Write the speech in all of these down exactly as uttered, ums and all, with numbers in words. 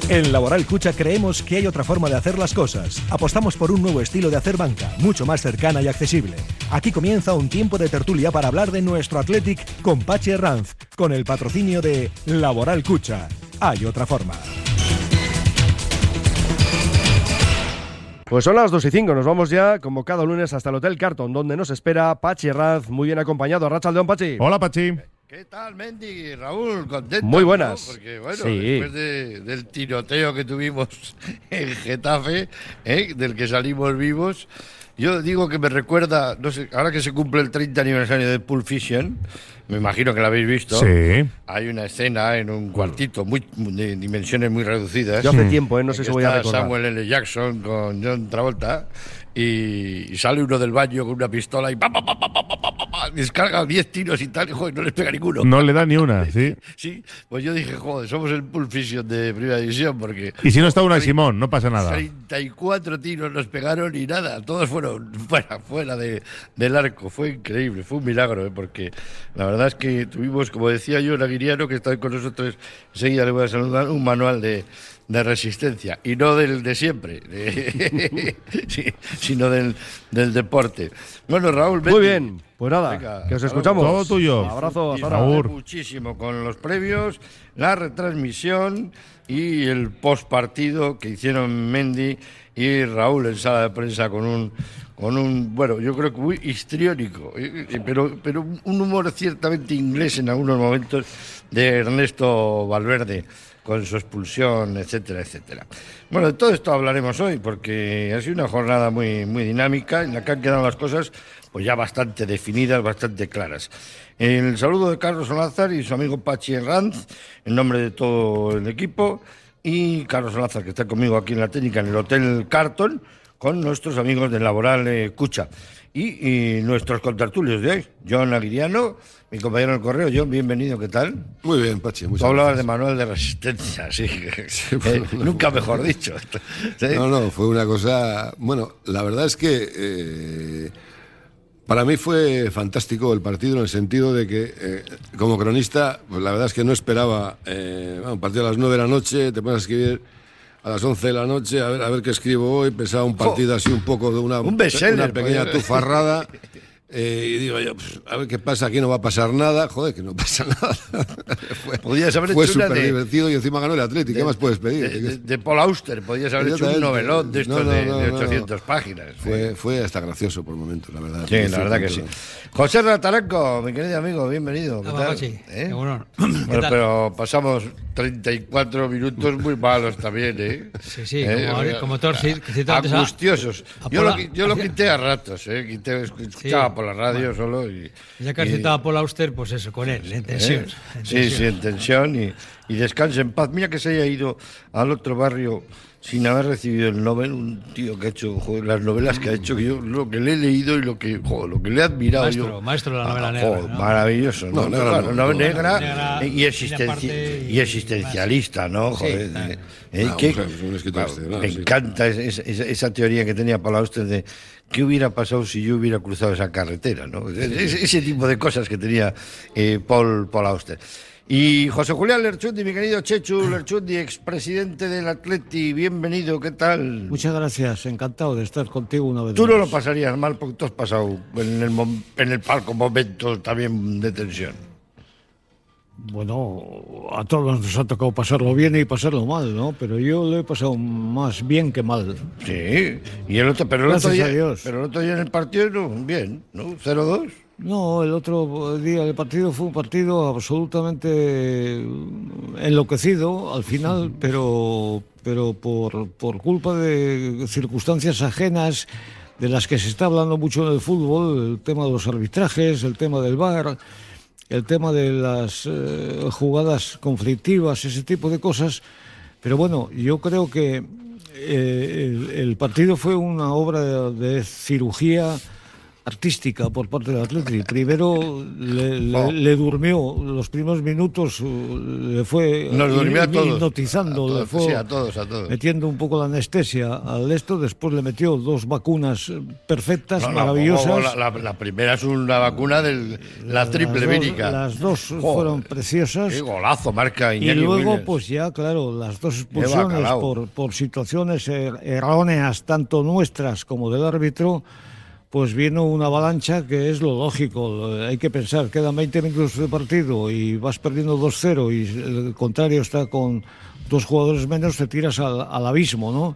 En Laboral Cucha creemos que hay otra forma de hacer las cosas. Apostamos por un nuevo estilo de hacer banca, mucho más cercana y accesible. Aquí comienza un tiempo de tertulia para hablar de nuestro Athletic con Pachi Herranz, con el patrocinio de Laboral Cucha. Hay otra forma. Pues son las dos y cinco, nos vamos ya, como cada lunes, hasta el Hotel Carton, donde nos espera Pachi Herranz, muy bien acompañado. Arratsaldeon, Pachi. Hola, Pachi. ¿Qué tal, Mendy? Raúl, contento. Muy buenas. ¿No? Porque, bueno, sí. después de, del tiroteo que tuvimos en Getafe, ¿eh? del que salimos vivos, yo digo que me recuerda, no sé, ahora que se cumple el treinta aniversario de Pulp Fiction, me imagino que la habéis visto. Sí. Hay una escena en un cuartito muy, de dimensiones muy reducidas. Yo hace tiempo, ¿eh? no sé si voy a recordar. Samuel L. Jackson con John Travolta y, y sale uno del baño con una pistola y pa, pa, pa, pa, pa, pa, pa, pa, descarga diez tiros y tal, y joder, no les pega ninguno. No le da ni una, sí. Sí, pues yo dije, joder, somos el Pulp Fiction de Primera División, porque... Y si no está una Simón, no pasa nada. treinta y cuatro tiros nos pegaron y nada, todos fueron fuera, fuera de, del arco. Fue increíble, fue un milagro, ¿eh? Porque la verdad es que tuvimos, como decía yo, el aguiriano que está con nosotros, enseguida le voy a saludar, un manual de... de resistencia, y no del de siempre, de, sí, sino del, del deporte. Bueno, Raúl, muy bien, pues nada, venga, que os escuchamos. Todo tuyo. Un abrazo, hasta ahora. Muchísimo con los previos, la retransmisión y el postpartido que hicieron Mendy y Raúl en sala de prensa con un con un, bueno, yo creo que muy histriónico, pero, pero un humor ciertamente inglés en algunos momentos de Ernesto Valverde, con su expulsión, etcétera, etcétera. Bueno, de todo esto hablaremos hoy, porque ha sido una jornada muy, muy dinámica, en la que han quedado las cosas pues ya bastante definidas, bastante claras. El saludo de Carlos Olázar y su amigo Pachi Herranz, en nombre de todo el equipo, y Carlos Olázar, que está conmigo aquí en la técnica, en el Hotel Carton, con nuestros amigos del Laboral eh, Cucha. Y, y nuestros contertulios de hoy, John Aguiriano, mi compañero del correo. John, bienvenido, ¿qué tal? Muy bien, Pachi, muchas Tú hablabas gracias. de manual de resistencia, sí. sí eh, nunca mejor dicho. ¿Sí? No, no, fue una cosa... Bueno, la verdad es que eh, para mí fue fantástico el partido en el sentido de que, eh, como cronista, pues la verdad es que no esperaba eh, bueno, un partido a las nueve de la noche, te pones a escribir a las once de la noche, a ver, a ver qué escribo hoy, pensaba un partido así un poco de una, un una pequeña tufarrada. Eh, y digo yo, pues, a ver qué pasa, aquí no va a pasar nada. Joder, que no pasa nada. fue podías haber fue hecho súper de, divertido y encima ganó el Atlético. ¿Qué más puedes pedir? De, de, de Paul Auster, podías haber hecho un novelón de estos no, no, de, no, de ochocientas no. páginas. Fue, fue hasta gracioso por momentos, la verdad. Sí, la verdad que sí. José Rataranco, mi querido amigo, bienvenido. ¿Qué tal? Sí, ¿Eh? bueno, bueno, pero pasamos treinta y cuatro minutos muy malos también, ¿eh? Sí, sí, ¿Eh? como, eh, como todos. Angustiosos. A, a yo, lo, yo lo quité a ratos, ¿eh? Quité, escuchaba sí, por la radio bueno. solo. Y, ya que has citado a Paul Auster, pues eso, con él, en tensión. ¿Eh? En sí, tensión. sí, en tensión y, y descanse en paz. Mira que se haya ido al otro barrio sin haber recibido el Nobel, un tío que ha hecho, joder, las novelas que ha hecho, que yo lo que le he leído y lo que, joder, lo que le he admirado maestro, yo. Maestro de la novela ah, negra. Joder, ¿no? Maravilloso, ¿no? No, negra, claro, no, no, negra, negra y, existenci y, y existencialista, ¿no? Joder, sí, eh, no, eh, que, mujer, es un escritor este, ¿no? me Sí. encanta esa, esa, esa teoría que tenía Paul Auster de qué hubiera pasado si yo hubiera cruzado esa carretera, ¿no? Ese, ese tipo de cosas que tenía eh, Paul, Paul Auster. Y José Julián Lerchundi, mi querido Chechu Lerchundi, expresidente del Atleti, bienvenido, ¿qué tal? Muchas gracias, encantado de estar contigo una vez Tú más. no lo pasarías mal porque tú has pasado en el, en el palco momentos también de tensión. Bueno, a todos nos ha tocado pasarlo bien y pasarlo mal, ¿no? Pero yo lo he pasado más bien que mal. Sí, y el otro, pero el Gracias otro día, a Dios. pero el otro día en el partido, no, bien, ¿no? cero dos. No, el otro día del partido fue un partido absolutamente enloquecido al final, pero, pero por, por culpa de circunstancias ajenas de las que se está hablando mucho en el fútbol, el tema de los arbitrajes, el tema del V A R, el tema de las eh, jugadas conflictivas, ese tipo de cosas. Pero bueno, yo creo que eh, el, el partido fue una obra de, de cirugía artística por parte del Atleti. Primero le, le, oh. le durmió los primeros minutos, le fue Nos durmió a todos, hipnotizando, a todos, le fue sí, a todos, a todos. metiendo un poco la anestesia al esto. Después le metió dos vacunas perfectas, no, maravillosas. La, la, la primera es una vacuna de la triple las vírica. Dos, las dos oh, fueron preciosas. Qué golazo marca Iñaki Y luego, Williams. Pues ya, claro, las dos expulsiones por, por situaciones er, erróneas, tanto nuestras como del árbitro. Pues vino una avalancha que es lo lógico. Hay que pensar, quedan veinte minutos de partido y vas perdiendo dos cero y el contrario está con dos jugadores menos, te tiras al, al abismo, ¿no?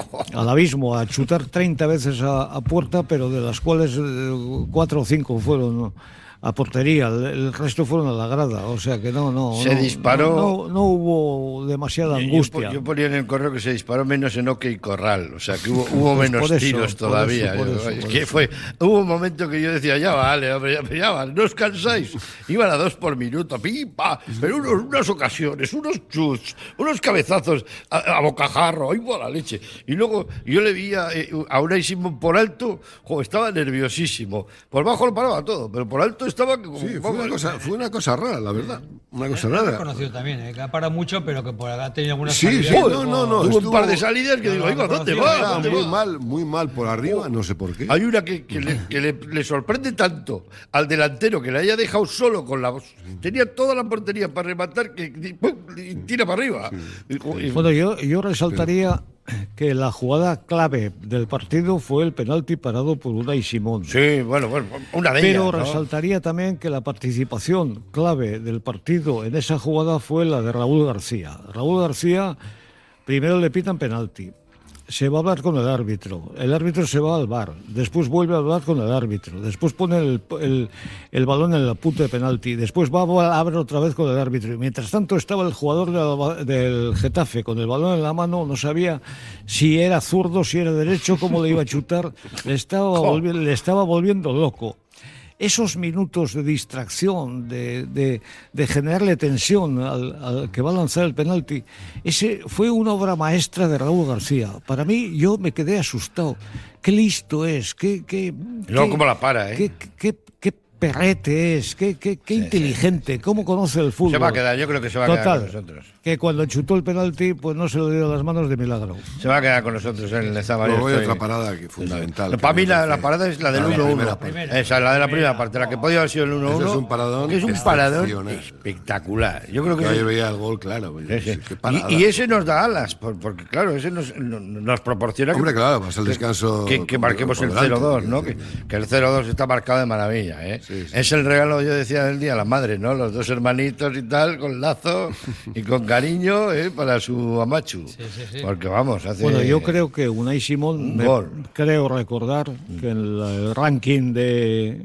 Al abismo, a chutar treinta veces a, a puerta, pero de las cuales cuatro o cinco fueron, ¿no?, a portería, el resto fueron a la grada, o sea que no, no. Se no, disparó. No, no, no hubo demasiada angustia. Yo, yo ponía en el correo que se disparó menos en OK Corral, o sea que hubo, hubo pues menos eso, tiros todavía. Por eso, por eso, es por que eso. fue, hubo un momento que yo decía, ya vale, hombre, ya, ya vale, no os cansáis. Iban a dos por minuto, pipa, pero unos, unas ocasiones, unos chuts, unos cabezazos a, a bocajarro, ¡ay, la leche! Y luego yo le vi a, a Unai Simón por alto, jo, estaba nerviosísimo. Por bajo lo paraba todo, pero por alto estaba como, sí, fue una cosa, fue una cosa rara, la verdad, una cosa rara. He conocido también, ¿eh? Que ha parado mucho, pero que por acá ha tenido algunas sí, salidas. Sí, no, no, no. Tuvo un par de salidas que no, digo, no, oiga, no ¿dónde conocido, va? Muy ¿Dónde va? mal, muy mal por arriba, no sé por qué. Hay una que, que, le, que le, le sorprende tanto al delantero que le haya dejado solo con la... Tenía toda la portería para rematar que ¡pum!, y tira para arriba. Sí. Y, bueno, yo, yo resaltaría que la jugada clave del partido fue el penalti parado por Unai Simón. Sí, bueno, bueno, una de Pero ellas, ¿no? resaltaría también que la participación clave del partido en esa jugada fue la de Raúl García. Raúl García, primero le pitan penalti. Se va a hablar con el árbitro, el árbitro se va al V A R, después vuelve a hablar con el árbitro, después pone el, el, el balón en la punta de penalti, después va a hablar otra vez con el árbitro. Y mientras tanto estaba el jugador de la, del Getafe con el balón en la mano, no sabía si era zurdo, si era derecho, cómo le iba a chutar, le estaba, volvi- le estaba volviendo loco. Esos minutos de distracción, de, de, de generarle tensión al, al que va a lanzar el penalti, ese fue una obra maestra de Raúl García. Para mí, yo me quedé asustado. Qué listo es, qué... qué Luego qué, cómo la para, ¿eh? Qué, qué, qué perrete es, qué, qué, qué sí, inteligente, sí. Cómo conoce el fútbol. Se va a quedar, yo creo que se va a Total, quedar con nosotros. Que cuando chutó el penalti, pues no se lo dio a las manos de milagro. Se va a quedar con nosotros en el Nezama. Luego hay otra parada que fundamental. Sí. Para mí la, la parada es la del uno uno. Esa, la de la primera parte, la que podía haber sido el uno uno. Es un paradón. Que es un paradón espectacular. Yo creo que... Yo ayer veía el gol, claro. Sí, sí. Y, y ese nos da alas, porque claro, ese nos, nos proporciona... Hombre, que, claro, pasa el descanso... Que, que marquemos el cero dos, ¿no? Que, que el cero dos está marcado de maravilla, ¿eh? Sí, sí. Es el regalo, yo decía, del día a la madre, ¿no? Los dos hermanitos y tal, con lazo y con cariño, ¿eh? Para su amachu. Sí, sí, sí. Porque vamos, hace... Bueno, yo creo que Unai Simón, me, creo recordar que en el ranking de,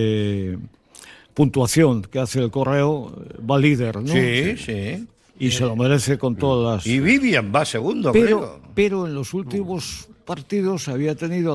de puntuación que hace el Correo va líder, ¿no? Sí, sí. Y se lo merece con todas las... Y Vivian va segundo, pero, creo. Pero en los últimos partidos había tenido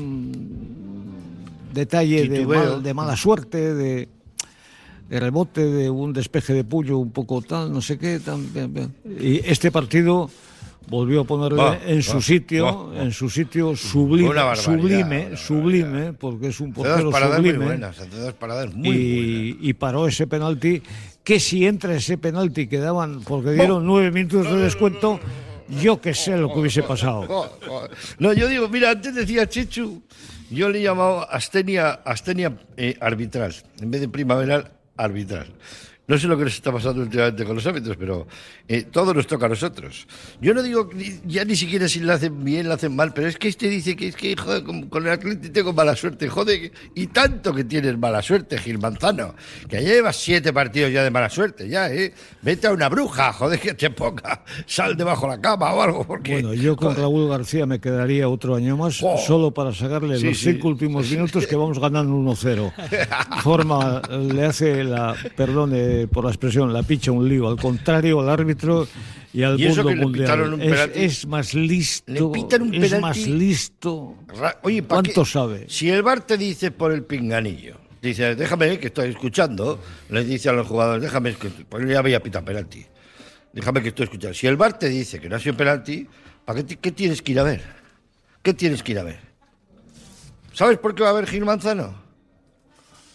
algún detalle de, mal, de mala suerte, de... de rebote, de un despeje de Puyo un poco tal, no sé qué. Tan, bien, bien. Y este partido volvió a ponerle oh, en su oh, sitio, oh, oh. en su sitio sublime, sublime, sublime, porque es un portero sublime. Muy buenas, hace dos paradas muy y, buenas. Y paró ese penalti, que si entra ese penalti quedaban, porque dieron oh. nueve minutos de descuento, yo que sé lo que hubiese pasado. Oh, oh. No, yo digo, mira, antes decía Chechu, yo le he llamado astenia, astenia eh, arbitral, en vez de primaveral, arbitral. No sé lo que nos está pasando últimamente con los árbitros, pero eh, todo nos toca a nosotros. Yo no digo ya ni siquiera si lo hacen bien, lo hacen mal, pero es que este dice que es que joder, con, con el Atlético tengo mala suerte, joder, y tanto que tienes mala suerte, Gil Manzano, que ya llevas siete partidos ya de mala suerte, ya, ¿eh? Vete a una bruja, joder, que te ponga sal debajo de la cama o algo, porque... Bueno, yo con joder. Raúl García me quedaría otro año más, oh. solo para sacarle sí, los sí. cinco últimos minutos que vamos ganando uno cero. Forma, le hace la, perdone por la expresión, la picha un lío, al contrario, al árbitro y al ¿Y mundo mundial. Es, es más listo, le pitan un es más listo. Oye, ¿cuánto qué? sabe? Si el V A R te dice por el pinganillo, dice, déjame que estoy escuchando, les dice a los jugadores, déjame, que pues ya había pitado penalti, déjame que estoy escuchando. Si el V A R te dice que no ha sido penalti, ¿para qué, qué tienes que ir a ver? ¿Qué tienes que ir a ver? ¿Sabes por qué va a haber Gil Manzano?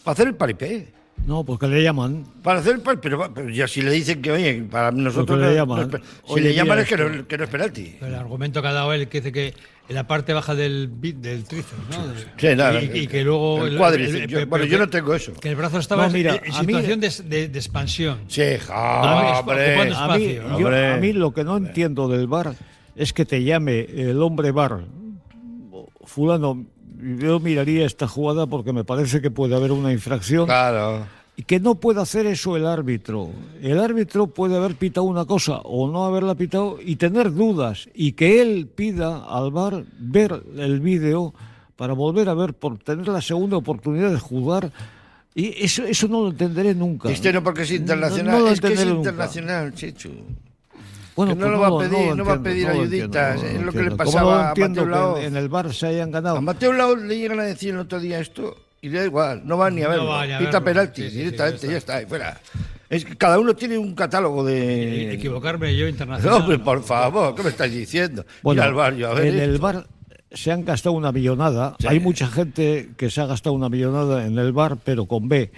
Para hacer el paripé. No, porque le llaman. Para hacer el paripé, pero, pero ya si le dicen que, oye, para nosotros... Porque le no- llaman. no es pe- si Oye, le llaman mira es que esto. no, que no es penalti. El argumento que ha dado él, que dice que en la parte baja del bit, del tríceps, ¿no? Sí, nada, y, el- y que luego... el cuádriceps. Yo- pero bueno, que- yo no tengo eso. Que el brazo estaba No, mira, en, en a mí- situación de, de- de expansión. Sí, Ah, hombre. ocupando A mí, espacio, ¿no? yo- Hombre. a mí lo que no entiendo del bar es que te llame el hombre bar, fulano, yo miraría esta jugada porque me parece que puede haber una infracción. Claro. Y que no puede hacer eso el árbitro. El árbitro puede haber pitado una cosa o no haberla pitado y tener dudas. Y que él pida al V A R ver el vídeo para volver a ver, por tener la segunda oportunidad de jugar. Y eso, eso no lo entenderé nunca. Este no porque es internacional. No, no lo es que es entenderé nunca. internacional, Chechu. Bueno, que no pues lo va a lo- pedir, lo no va a entiendo, pedir no lo ayuditas, entiendo, no es lo lo que le entiendo. pasaba ¿Cómo no a entiendo Mateo Lao? que en el V A R se hayan ganado? A Mateo Lao le llegan a decir el otro día esto y le da igual, no va ni a No verlo. va ni a Pita verlo. penalti Sí, sí, sí, directamente, ya ya está, y fuera. Es que cada uno tiene un catálogo de... Equivocarme yo No, internacional. hombre, por favor, ¿qué me estás diciendo? Bueno, Ir al barrio, a ver en el esto. V A R se han gastado una millonada. Sí. Hay mucha gente que se ha gastado una millonada en el V A R, pero con B.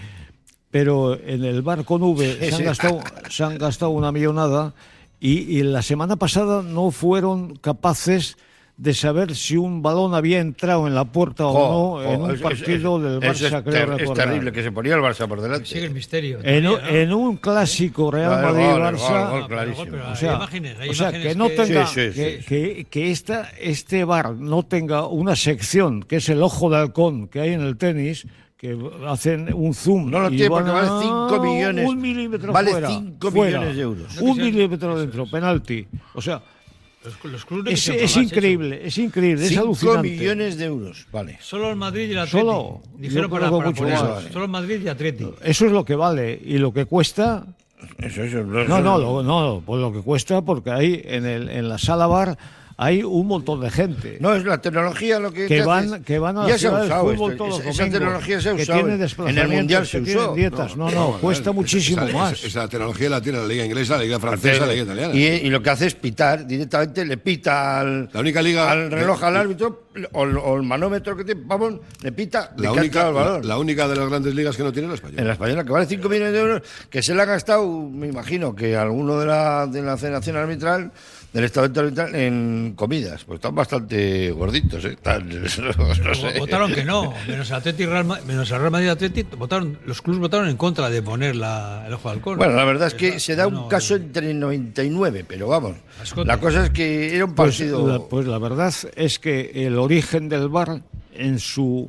Pero en el V A R con V se han Sí. gastado, se han gastado una millonada y, y la semana pasada no fueron capaces de saber si un balón había entrado en la puerta o Jo, no en jo, un es- es- partido es- del eso Barça, es, creo ter- es recordar. terrible que se ponía el Barça por delante. Sigue el misterio. En, un- todavía, ¿no? en un clásico Real Claro, gol, Madrid-Barça... gol, gol, Ah, pero, clarísimo. pero O hay sea, imágenes, hay o sea, imágenes que no tenga Sí, sí, que, sí. que, que esta, este V A R no tenga una sección que es el ojo de halcón que hay en el tenis, que hacen un zoom. No lo y tiene van porque vale a- cinco millones. Un milímetro Vale fuera, cinco fuera. millones de euros. Un milímetro dentro, penalti. O sea, Los, los clubes no es, quisieron es pagar, increíble, es increíble, es cinco alucinante. millones de euros, vale. Chechu. Solo el Madrid y el Atleti. Solo. Dijeron Yo para, creo para mucho poner más. eso. Solo el Madrid y Atleti. Eso es lo que vale. Y lo que cuesta... Eso, eso, No, no, lo, no, pues lo que cuesta, porque ahí en, el, en la sala bar hay un montón de gente. No, es la tecnología lo que... que te van, hace- que van a ya la se ha ciudad del usado fútbol esto, todos esa, los esa domingos, tecnología se ha que usado tiene en, en el desplazamientos, Mundial se que tienen usó. dietas. No, no, cuesta esa- muchísimo esa, más. Esa, esa tecnología la tiene la Liga Inglesa, la Liga Francesa, la Liga Italiana. Y, y lo que hace es pitar, directamente le pita al, La única liga- al reloj, al árbitro, o, el- o el manómetro que tiene, vamos, le pita, le La que ha única, entrado el la, balón. la única de las grandes ligas que no tiene es la En española. la española, que vale cinco millones de euros, que se le ha gastado, me imagino, que alguno de la, de la Federación Arbitral, del Estado Arbitral, en comidas. Pues están bastante gorditos, ¿eh? Están, no sé. Votaron que no, menos el Atleti y Real Ma- menos el Real Madrid y Atleti, votaron, los clubes votaron en contra de poner la, el ojo de halcón. Bueno, la verdad es que Esa- se da un no, caso entre noventa y nueve, pero vamos. Ascote. La cosa es que era un Pues partido... la, pues la verdad es que el origen del V A R en su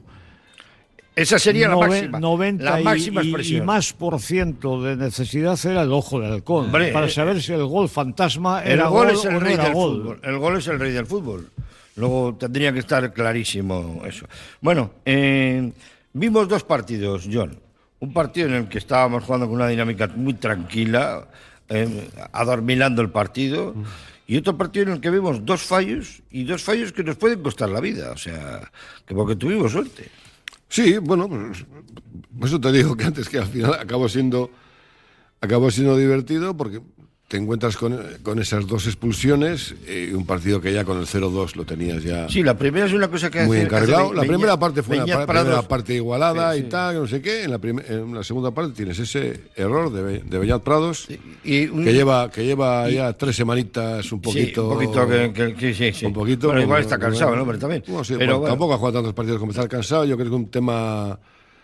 Esa sería la nove- máxima. noventa la y- máxima y, expresión. y más por ciento de necesidad era el ojo de halcón. Hombre, para eh, saber si el gol fantasma El era gol gol es el o no rey era del gol. fútbol. El gol es el rey del fútbol. Luego tendría que estar clarísimo eso. Bueno, eh, vimos dos partidos, John. Un partido en el que estábamos jugando con una dinámica muy tranquila, eh, adormilando el partido. Y otro partido en el que vimos dos fallos, y dos fallos que nos pueden costar la vida. O sea, que porque tuvimos suerte. Sí, bueno, pues, por eso te digo que antes que al final acabó siendo, acabó siendo divertido porque te encuentras con, con esas dos expulsiones y un partido que ya con el cero dos lo tenías ya Sí, la primera es una cosa que muy hace- encarrilado. hace La Beñat- primera parte fue una Beñat pa- Prados. primera parte igualada Sí, y sí. tal, no sé qué. En la, prim- en la segunda parte tienes ese error de, Be- de Beñat Prados Y un- que lleva que lleva y- ya tres semanitas un Sí, poquito un poquito que, que- que- sí, sí. un poquito Bueno, igual como- está cansado el hombre también. Bueno, sí, pero bueno, bueno. tampoco ha jugado tantos partidos como estar cansado. Yo creo que es un tema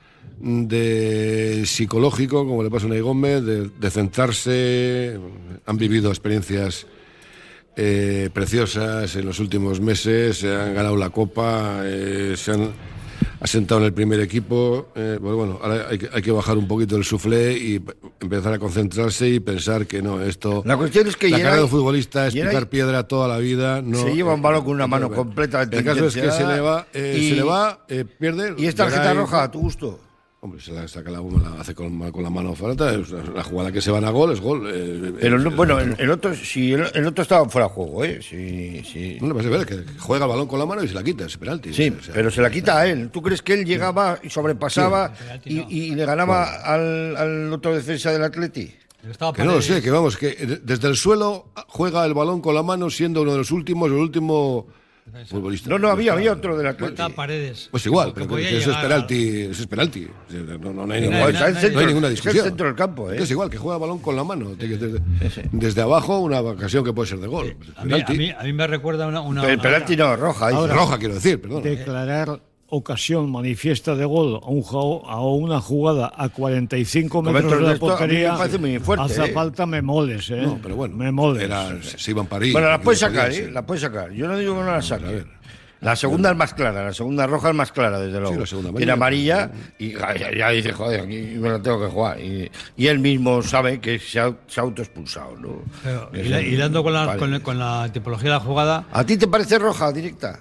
de psicológico, como le pasa a Unai Gómez, de, de centrarse. Han vivido experiencias eh, preciosas en los últimos meses, se han ganado la Copa, eh, se han asentado en el primer equipo. Eh, pues bueno, ahora hay que, hay que bajar un poquito el suflé y p- empezar a concentrarse y pensar que no, esto... La cuestión es que la Geray- carrera de un futbolista es Geray picar piedra toda la vida. No, se lleva un balón con una eh, mano eh, completamente El caso es que se intencionada le va, eh, y- se le va eh, pierde... Y es tarjeta Geray- roja a tu gusto. Hombre, se la saca la bomba, la hace con, con la mano falta, es una, una jugada que se van a gol, es gol. eh, Pero eh, no, eh, bueno, el, el otro, si el, el otro estaba fuera de juego, ¿eh? Sí, sí. No le pasa ver, que juega el balón con la mano y se la quita, es penalti. Sí, o sea, pero se la quita a él. ¿Tú crees que él llegaba y sobrepasaba penalti y, no. y le ganaba al, al otro defensa del Atleti? Estaba Que no lo Paredes. sé, que vamos, que de- desde el suelo juega el balón con la mano siendo uno de los últimos, el último futbolista. No, no, había, había otro del Atlético. Está Paredes. Pues igual, Que pero que, podía que eso es llegar a- penalti, eso es penalti. No, no, no hay, Nadie- ninguna, nadie- no hay nadie- ninguna Es discusión. el centro del campo, ¿eh? Es igual, que juega balón con la mano. Desde, desde abajo, una ocasión que puede ser de gol. A mí, Penalti. a, mí, a mí me recuerda una. una El una- penalti no, roja. dice. Ahora- Roja, quiero decir, perdón. Declarar ocasión manifiesta de gol a, un, jau- a una jugada a cuarenta y cinco Con metros metros de de la esto, a mí me portería, parece muy fuerte, hace ¿eh? falta me moles, ¿eh? No, pero bueno, me moles. era- se iban para ahí. Bueno, la porque puedes no sacar, podía ¿eh? ser. La puedes sacar. Yo no digo que no la A saque. ver. La segunda es más clara, la segunda roja es más clara, desde luego. la segunda Tiene amarilla. amarilla y ya, ya dice, joder, aquí me la tengo que jugar. Y, y él mismo sabe que se ha, se ha autoexpulsado, ¿no? Pero, Que hila- son- hilando con la, vale. con, con la tipología de la jugada, ¿A ti te parece roja directa?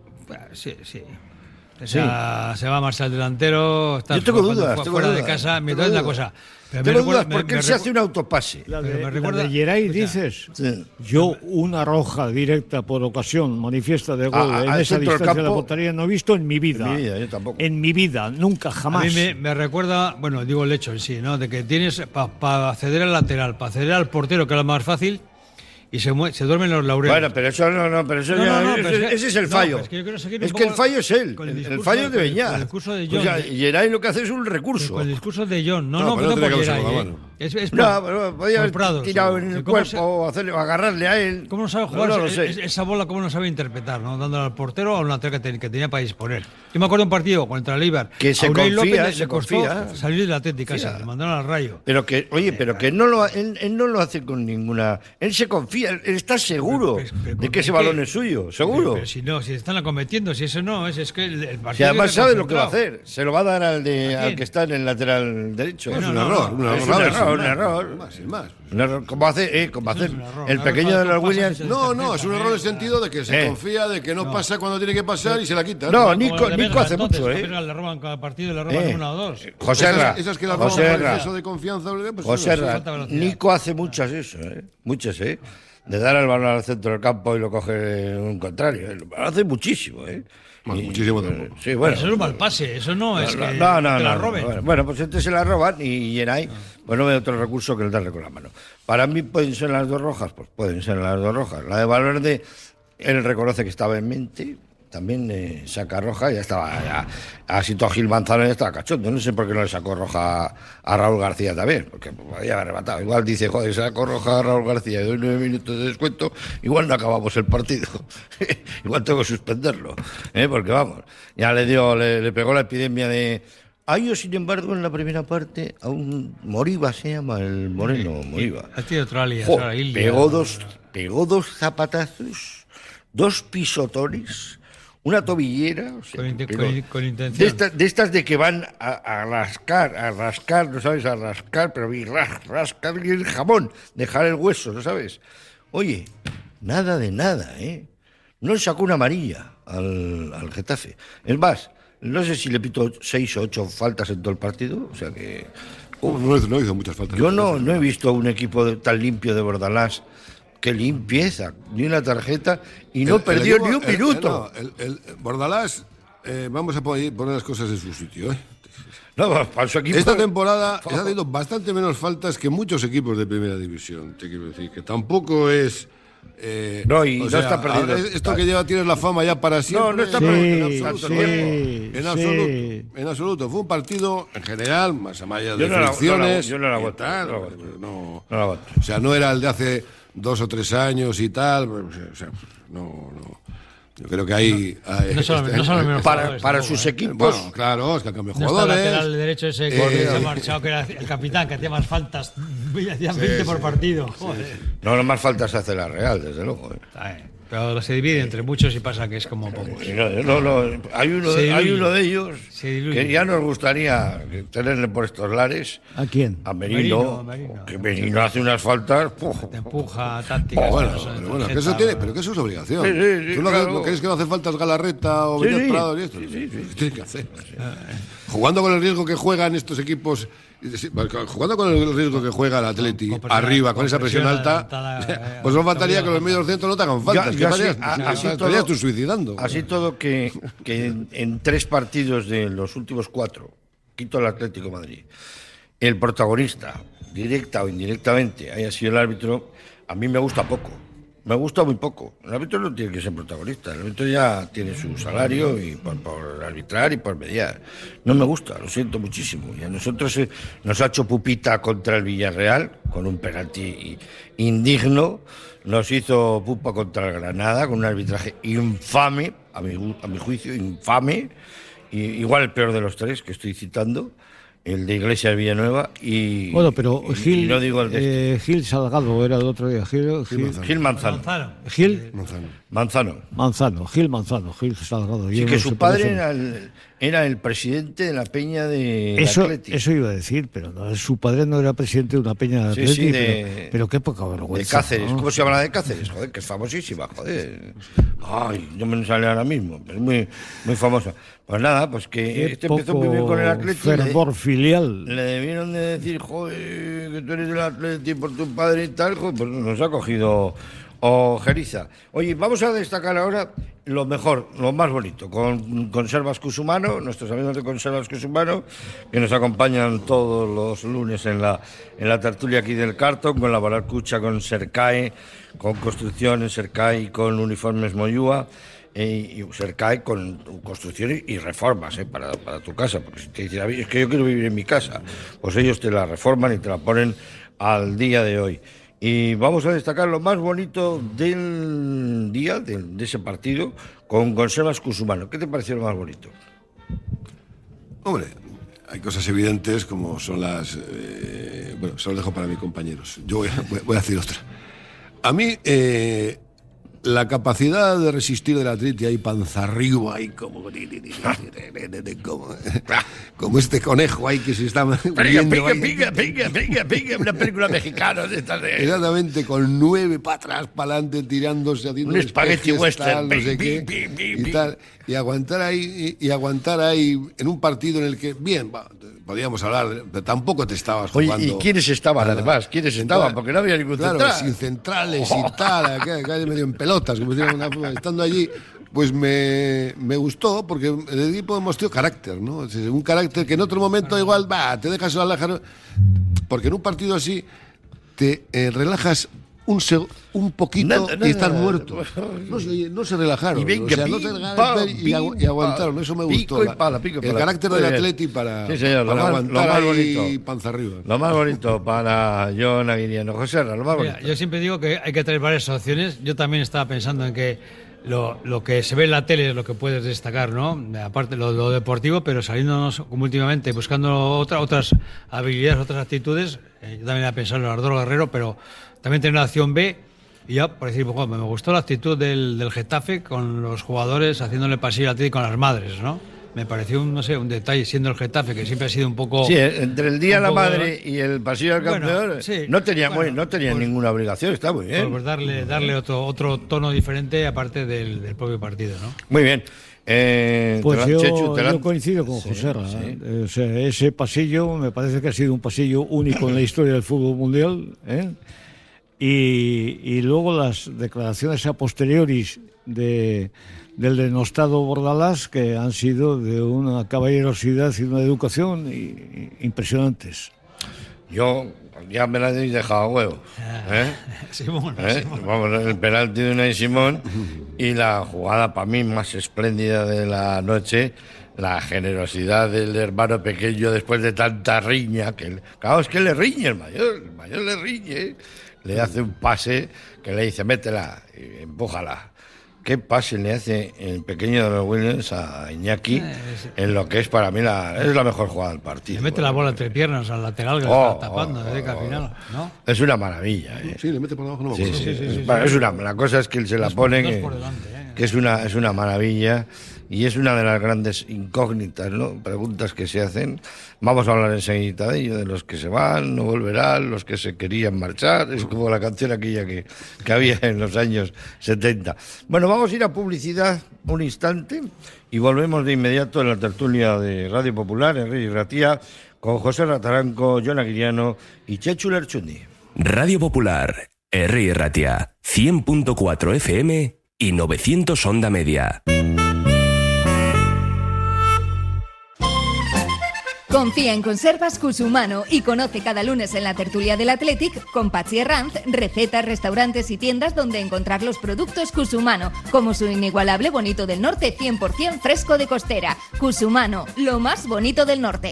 sí, sí. O sea, se va a marchar el delantero, está Yo tengo jugando dudas, fu- tengo fuera de dudas, casa, me tengo da una dudas. cosa. Pero me Tengo recuerda- dudas me- porque me él se recu- hace un autopase. La Pero de, me la recuerda- de Geray, escucha, dices. Sí. Yo una roja directa por ocasión manifiesta de gol A- a- en al esa centro del distancia de la campo. portería no he visto en mi vida. En mi vida, yo tampoco. En mi vida, nunca, jamás. A mí me, me recuerda, bueno, digo el hecho en sí, ¿no? De que tienes para acceder al lateral, para acceder al portero, que es lo más fácil, y se, mue- se duermen los laureles. Bueno, pero eso no, no, pero eso No, ya, no, no, ese, pero es que- ese es el no, fallo. pero es que yo quiero seguir un es poco que el fallo es él. con el El, el discurso fallo de- es de Beñat. con el discurso de O John. sea, y Geray lo que hace es un recurso. Con el discurso de John. No, No, no, pero no, no por tenía que Geray, usar la ¿eh? mano. Es, es No, por- pero podía por haber Prados, tirado ¿no? en el ¿Cómo cuerpo se- o hacerle, o agarrarle a él. ¿Cómo no sabe jugar No, no lo ese- sé. esa bola? ¿Cómo no sabe interpretar? ¿No? Dándole al portero o a un lateral que, te- que tenía para disponer. Yo me acuerdo de un partido contra el Eibar. Que se a Unai confía, López le- se le costó confía. salir del Atlético, casi. Confía. Le mandaron al Rayo. Pero que, oye, pero que no lo, ha- él, él no lo hace con ninguna. Él se confía, él está seguro Pero- pero- pero- de que ese ¿por qué? balón es suyo, seguro. Pero, pero si no, si están acometiendo, si eso no, es, es que el, el partido. Y además está sabe lo que va a concentrado. hacer. Se lo va a dar al, de, ¿A al quién? que está en el lateral derecho. Bueno, Es un no, error, no, un es error. un sin error, un más, error. sin más, sin más. Un error, como hace, eh, como Eso hacer es un error, el un pequeño error de los cuando tú Williams. pasas y se No, no, es un error en el también. sentido de que se Eh. confía de que no, pasa cuando tiene que pasar y se la quita. No, Como Nico, los de Nico Berga, hace entonces, mucho, que ¿eh? Berga le roban cada partido, le roban Eh. una o dos. José esas, Ra, esas que las José roban por Ra, exceso de confianza. Pues José eso, Ra, falta velocidad. Nico hace muchas eso, ¿eh? Muchas, ¿eh? De dar el balón al centro del campo y lo coge un contrario. ¿eh? Lo hace muchísimo, ¿eh? Bueno, Y- muchísimo tampoco. Sí, bueno. Eso es un mal pase, eso no, es que No, no, te la no, roben. Bueno, bueno, pues entonces se la roban y Geray, pues no ve otro recurso que el darle con la mano. Para mí pueden ser las dos rojas, pues pueden ser las dos rojas. La de Valverde, él reconoce que estaba en mente, también eh, saca roja y ya estaba, ya, así todo Gil Manzano ya estaba cachondo. No sé por qué no le sacó roja a Raúl García también, porque podía haber rematado. Igual dice, joder, sacó roja a Raúl García y doy nueve minutos de descuento, igual no acabamos el partido. Igual tengo que suspenderlo, ¿eh? Porque vamos, ya le dio, le, le pegó la epidemia de... Hay, sin embargo, en la primera parte, a un Moriba se llama, el moreno, Moriba. Ha tenido otro alias, Jo, ahora, Ilia. pegó dos, pegó dos zapatazos, dos pisotones, una tobillera. O sea, Con inte- pero con- con intención. De, estas, de estas de que van a, a rascar, a rascar, ¿no sabes? A rascar, pero y ras, rascar el jamón, dejar el hueso, ¿no sabes? Oye, nada de nada, ¿eh? No le sacó una amarilla al, al Getafe. Es más, no sé si le pitó seis o ocho faltas en todo el partido, o sea que... Oh, no, hizo, no hizo muchas faltas. Yo no, no he visto un equipo de- tan limpio de Bordalás. Que limpieza, ni una tarjeta y no El- el perdió equipo- ni un el- el- minuto. no, El, el- Bordalás, eh, vamos a poner, poner las cosas en su sitio. ¿eh? No, para su equipo. Esta temporada está haciendo bastante menos faltas que muchos equipos de primera división. Te quiero decir que tampoco es. eh, No, y o no sea, está perdiendo. ahora Esto que lleva tienes la fama ya para siempre. no está en perdiendo absoluto, sí, no. sí, En sí. absoluto, en absoluto. Fue un partido en general, más allá de Yo no la- fricciones. no la- yo no la y voto, tal, no la voto. no- No la voto. o sea, no era el de hace dos o tres años y tal. O sea, no, no. Yo creo que hay. hay- No son, no son los mismos Para, jugadores para tampoco, sus ¿eh? equipos. Bueno, claro, es que han cambiado No está el jugadores. lateral derecho ese que Eh, se ha marchado, que era el capitán, que hacía más faltas, hacía veinte por partido. Joder. No, no más faltas hace la Real, desde luego. ¿eh? Está bien. Pero se divide entre muchos y pasa que es como pocos. Y no, no, no, hay, uno Se de, hay diluye. uno de ellos Se diluye. que ya nos gustaría tenerle por estos lares. ¿A quién? A Merino, Merino, Merino. que Merino hace unas faltas. ¡puf! Te empuja, tácticas. Bueno, no sé, pero bueno, que tarjeta. eso tiene, pero que eso es obligación. Sí, sí, sí, ¿Tú no, claro. no crees que no hace falta Galarreta o Sí, Beñat sí. Prado y esto? Sí, sí, sí. Tiene que hacer. Jugando con el riesgo que juegan estos equipos, sí, jugando con el riesgo que juega el Atleti Con presión- arriba, con con esa presión presión alta, adelantada, eh, pues no faltaría todavía que los no. medios centros no te hagan faltas. Ya- ¿Qué ya estarías, así- a- te así estarías todo- tú suicidando. Así todo que, que en, en tres partidos de los últimos cuatro, quito el Atlético de Madrid, el protagonista, directa o indirectamente, haya sido el árbitro, a mí me gusta poco. me gusta muy poco. El árbitro no tiene que ser protagonista. El árbitro ya tiene su salario y por, por arbitrar y por mediar. No me gusta, lo siento muchísimo. Y a nosotros eh, nos ha hecho pupita contra el Villarreal con un penalti indigno. Nos hizo pupa contra el Granada con un arbitraje infame, a mi, a mi juicio, infame. Y, igual el peor de los tres que estoy citando. El de Iglesias Villanueva y... Bueno, pero y, Gil, y no digo el de eh, Gil Salgado era el otro día. Gil, Gil, Gil Manzano. Manzano. Gil Manzano. Manzano. Manzano, Gil Manzano, Gil Salgado. Sí, Yo que no su sé padre por eso. era el, era el presidente de la peña de Eso, Atleti. eso iba a decir, pero no, su padre no era presidente de una peña de Sí, Atleti, sí, de- pero, pero qué poca De vergüenza. Cáceres. ¿no? ¿Cómo se llama la de Cáceres? Joder, que es famosísima, joder. Ay, no me sale ahora mismo, pero es muy, muy famosa. Pues nada, pues que Qué este empezó muy bien con el Atleti. fervor filial. Le, le debieron de decir, joder, que tú eres del Atleti por tu padre y tal, joder, pues nos ha cogido ojeriza. Oye, vamos a destacar ahora lo mejor, lo más bonito, con Conservas Cusumano, nuestros amigos de Conservas Cusumano, que nos acompañan todos los lunes en la, en la tertulia aquí del Cartón, con la Baracucha, con Sercae, con Construcciones Sercae y con Uniformes Moyúa. Y Sercae con construcciones y reformas ¿eh? para, para tu casa, porque si te dicen, es que yo quiero vivir en mi casa, pues ellos te la reforman y te la ponen al día de hoy. Y vamos a destacar lo más bonito del día, de, de ese partido, con Conservas Cusumano. ¿Qué te pareció lo más bonito? Hombre, hay cosas evidentes como son las... Eh, bueno, se los dejo para mis compañeros. Yo voy a, voy a decir otra. A mí... Eh, la capacidad de resistir del Atleti ahí panza arriba, ahí como, como, como este conejo ahí que se está muriendo Pica, ahí. pica, pica, pica, pica, una película mexicana de estas de... Exactamente, con nueve para atrás, para adelante, tirándose, haciendo Un espagueti despejes, western, tal, no sé pi, qué, pi, pi, y pi. tal, y aguantar ahí, y, y aguantar ahí en un partido en el que, bien, va, podíamos hablar, pero tampoco te estabas Oye, jugando. ¿y quiénes estaban, nada. además? ¿Quiénes Central- estaban? Porque no había ningún Claro, central. sin centrales, sin tal, que, que medio en pelotas, como decían una- estando allí, pues me, me gustó, porque el equipo demostró carácter, ¿no? Es decir, un carácter que en otro momento igual, va, te dejas relajar, porque en un partido así te eh, relajas un, seg- un poquito Nada, nada. y estás muerto. No se, no se relajaron. Y venga, o sea, no pim, se relajaron pam, y, agu- pim, y aguantaron. pam. Eso me Pico gustó. y la- pala, pico y el pala. carácter Muy del bien. Atleti para, Sí, señor, lo para más- aguantar lo más ahí bonito. panza arriba. Lo más bonito para John Aguiriano. José Ra, lo más bonito. Mira, yo siempre digo que hay que traer varias opciones. Yo también estaba pensando en que lo, lo que se ve en la tele es lo que puedes destacar, ¿no? Aparte lo, lo deportivo, pero saliéndonos como últimamente, buscando otra, otras habilidades, otras actitudes. Eh, yo también he pensado en Ardor Guerrero, pero también tener la opción B. Y ya, por decir, bueno, me gustó la actitud del, del Getafe con los jugadores haciéndole pasillo al Atleti con las madres, ¿no? Me pareció, un, no sé, un detalle, siendo el Getafe, que siempre ha sido un poco... Sí, entre el Día de un la poco- Madre y el Pasillo del Bueno, Campeón sí, no tenía, bueno, muy- no tenía pues- ninguna obligación, está muy bien. Pues darle, darle otro, otro tono diferente aparte del, del propio partido, ¿no? Muy bien. Eh, Pues te la- yo, Chechu, te la- yo coincido con Sí, José Ra. sí. ¿eh? O sea, ese pasillo me parece que ha sido un pasillo único en la historia del fútbol mundial. ¿eh? Y, y luego las declaraciones a posteriores de, del denostado Bordalás, que han sido de una caballerosidad y una educación y- y impresionantes. Yo ya me la he dejado a huevo. ¿eh? Simón, ¿Eh? Simón. Vamos, el penalti de Unai Simón y la jugada para mí más espléndida de la noche, la generosidad del hermano pequeño después de tanta riña. Que el- claro, es que le riñe el mayor, el mayor le riñe, le hace un pase que le dice, métela, y empújala. ¿Qué pase le hace el pequeño de los Williams a Iñaki en lo que es para mí la, es la mejor jugada del partido? Le mete la bola entre piernas al lateral que Oh, lo está tapando, oh, desde que al oh, final, ¿no? Es una maravilla. ¿eh? Sí, le mete por abajo, no me Sí, acuerdo. sí, sí, es, sí, bueno, sí. es una, la cosa es que se la Dos por- ponen dos que, por delante, ¿eh? que es una es una maravilla y es una de las grandes incógnitas, ¿no? Preguntas que se hacen. Vamos a hablar enseguida de ello, de los que se van, no volverán, los que se querían marchar. Es como la canción aquella que, que había en los años setenta. Bueno, vamos a ir a publicidad un instante y volvemos de inmediato en la tertulia de Radio Popular, Enrique Ratía, con José Rataranco, John Aguiriano y Chechu Lerchundi. Radio Popular, Herri Ratia, cien punto cuatro F M y novecientos onda media. Confía en Conservas Cusumano y conoce cada lunes en la tertulia del Athletic con Patxi Herranz recetas, restaurantes y tiendas donde encontrar los productos Cusumano, como su inigualable bonito del norte cien por ciento fresco de costera. Cusumano, lo más bonito del norte.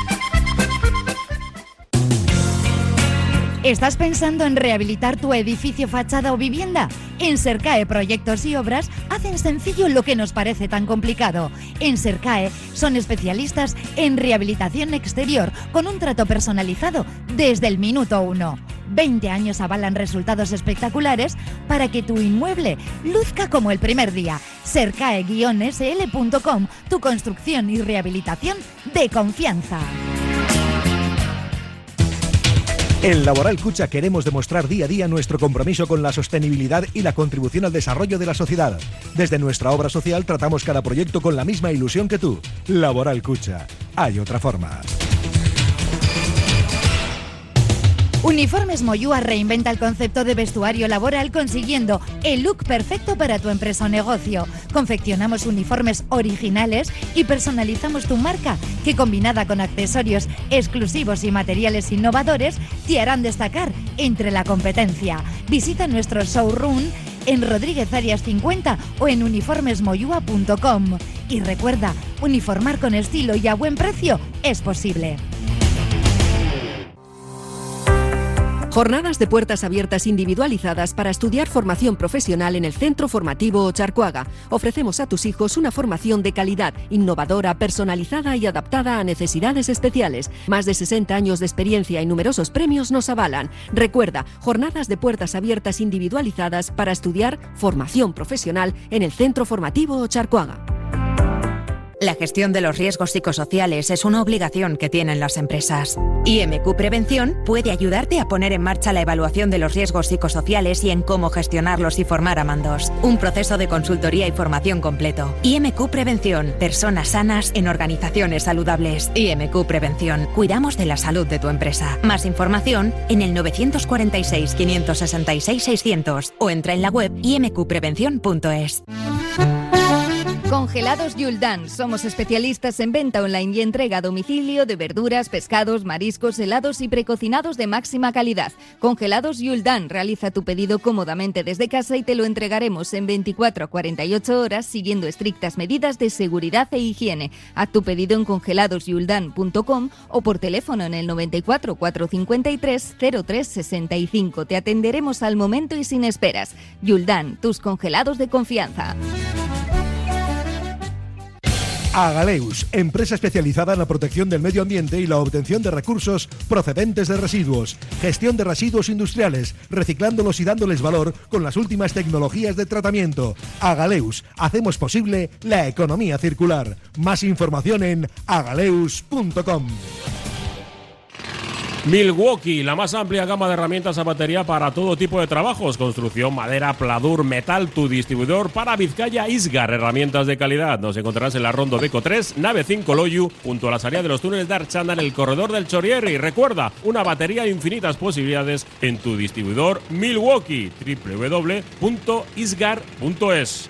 ¿Estás pensando en rehabilitar tu edificio, fachada o vivienda? En Sercae Proyectos y Obras hacen sencillo lo que nos parece tan complicado. En Sercae son especialistas en rehabilitación exterior con un trato personalizado desde el minuto uno. veinte años avalan resultados espectaculares para que tu inmueble luzca como el primer día. Sercae guion ese ele punto com, tu construcción y rehabilitación de confianza. En Laboral Cucha queremos demostrar día a día nuestro compromiso con la sostenibilidad y la contribución al desarrollo de la sociedad. Desde nuestra obra social tratamos cada proyecto con la misma ilusión que tú. Laboral Cucha. Hay otra forma. Uniformes Moyúa reinventa el concepto de vestuario laboral consiguiendo el look perfecto para tu empresa o negocio. Confeccionamos uniformes originales y personalizamos tu marca, que combinada con accesorios exclusivos y materiales innovadores te harán destacar entre la competencia. Visita nuestro showroom en Rodríguez Arias cincuenta o en uniformes moyúa punto com. Y recuerda, uniformar con estilo y a buen precio es posible. Jornadas de puertas abiertas individualizadas para estudiar formación profesional en el Centro Formativo Ocharcoaga. Ofrecemos a tus hijos una formación de calidad, innovadora, personalizada y adaptada a necesidades especiales. Más de sesenta años de experiencia y numerosos premios nos avalan. Recuerda, jornadas de puertas abiertas individualizadas para estudiar formación profesional en el Centro Formativo Ocharcoaga. La gestión de los riesgos psicosociales es una obligación que tienen las empresas. I M Q Prevención puede ayudarte a poner en marcha la evaluación de los riesgos psicosociales y en cómo gestionarlos y formar a mandos. Un proceso de consultoría y formación completo. I M Q Prevención. Personas sanas en organizaciones saludables. I M Q Prevención. Cuidamos de la salud de tu empresa. Más información en el nueve cuatro seis, cinco seis seis, seiscientos o entra en la web i m q prevención punto es. Congelados Yuldan. Somos especialistas en venta online y entrega a domicilio de verduras, pescados, mariscos, helados y precocinados de máxima calidad. Congelados Yuldan. Realiza tu pedido cómodamente desde casa y te lo entregaremos en veinticuatro a cuarenta y ocho horas siguiendo estrictas medidas de seguridad e higiene. Haz tu pedido en congelados yuldan punto com o por teléfono en el noventa y cuatro, cuatrocientos cincuenta y tres, cero tres sesenta y cinco. Te atenderemos al momento y sin esperas. Yuldan, tus congelados de confianza. Agaleus, empresa especializada en la protección del medio ambiente y la obtención de recursos procedentes de residuos. Gestión de residuos industriales, reciclándolos y dándoles valor con las últimas tecnologías de tratamiento. Agaleus, hacemos posible la economía circular. Más información en agaleus punto com. Milwaukee, la más amplia gama de herramientas a batería para todo tipo de trabajos, construcción, madera, pladur, metal, tu distribuidor para Vizcaya Isgar, herramientas de calidad. Nos encontrarás en la Rondo Beco tres, nave cinco Loyu, junto a la salida de los túneles de Archanda en el corredor del Chorierri. Recuerda, una batería de infinitas posibilidades en tu distribuidor Milwaukee, doble u doble u doble u punto isgar punto es.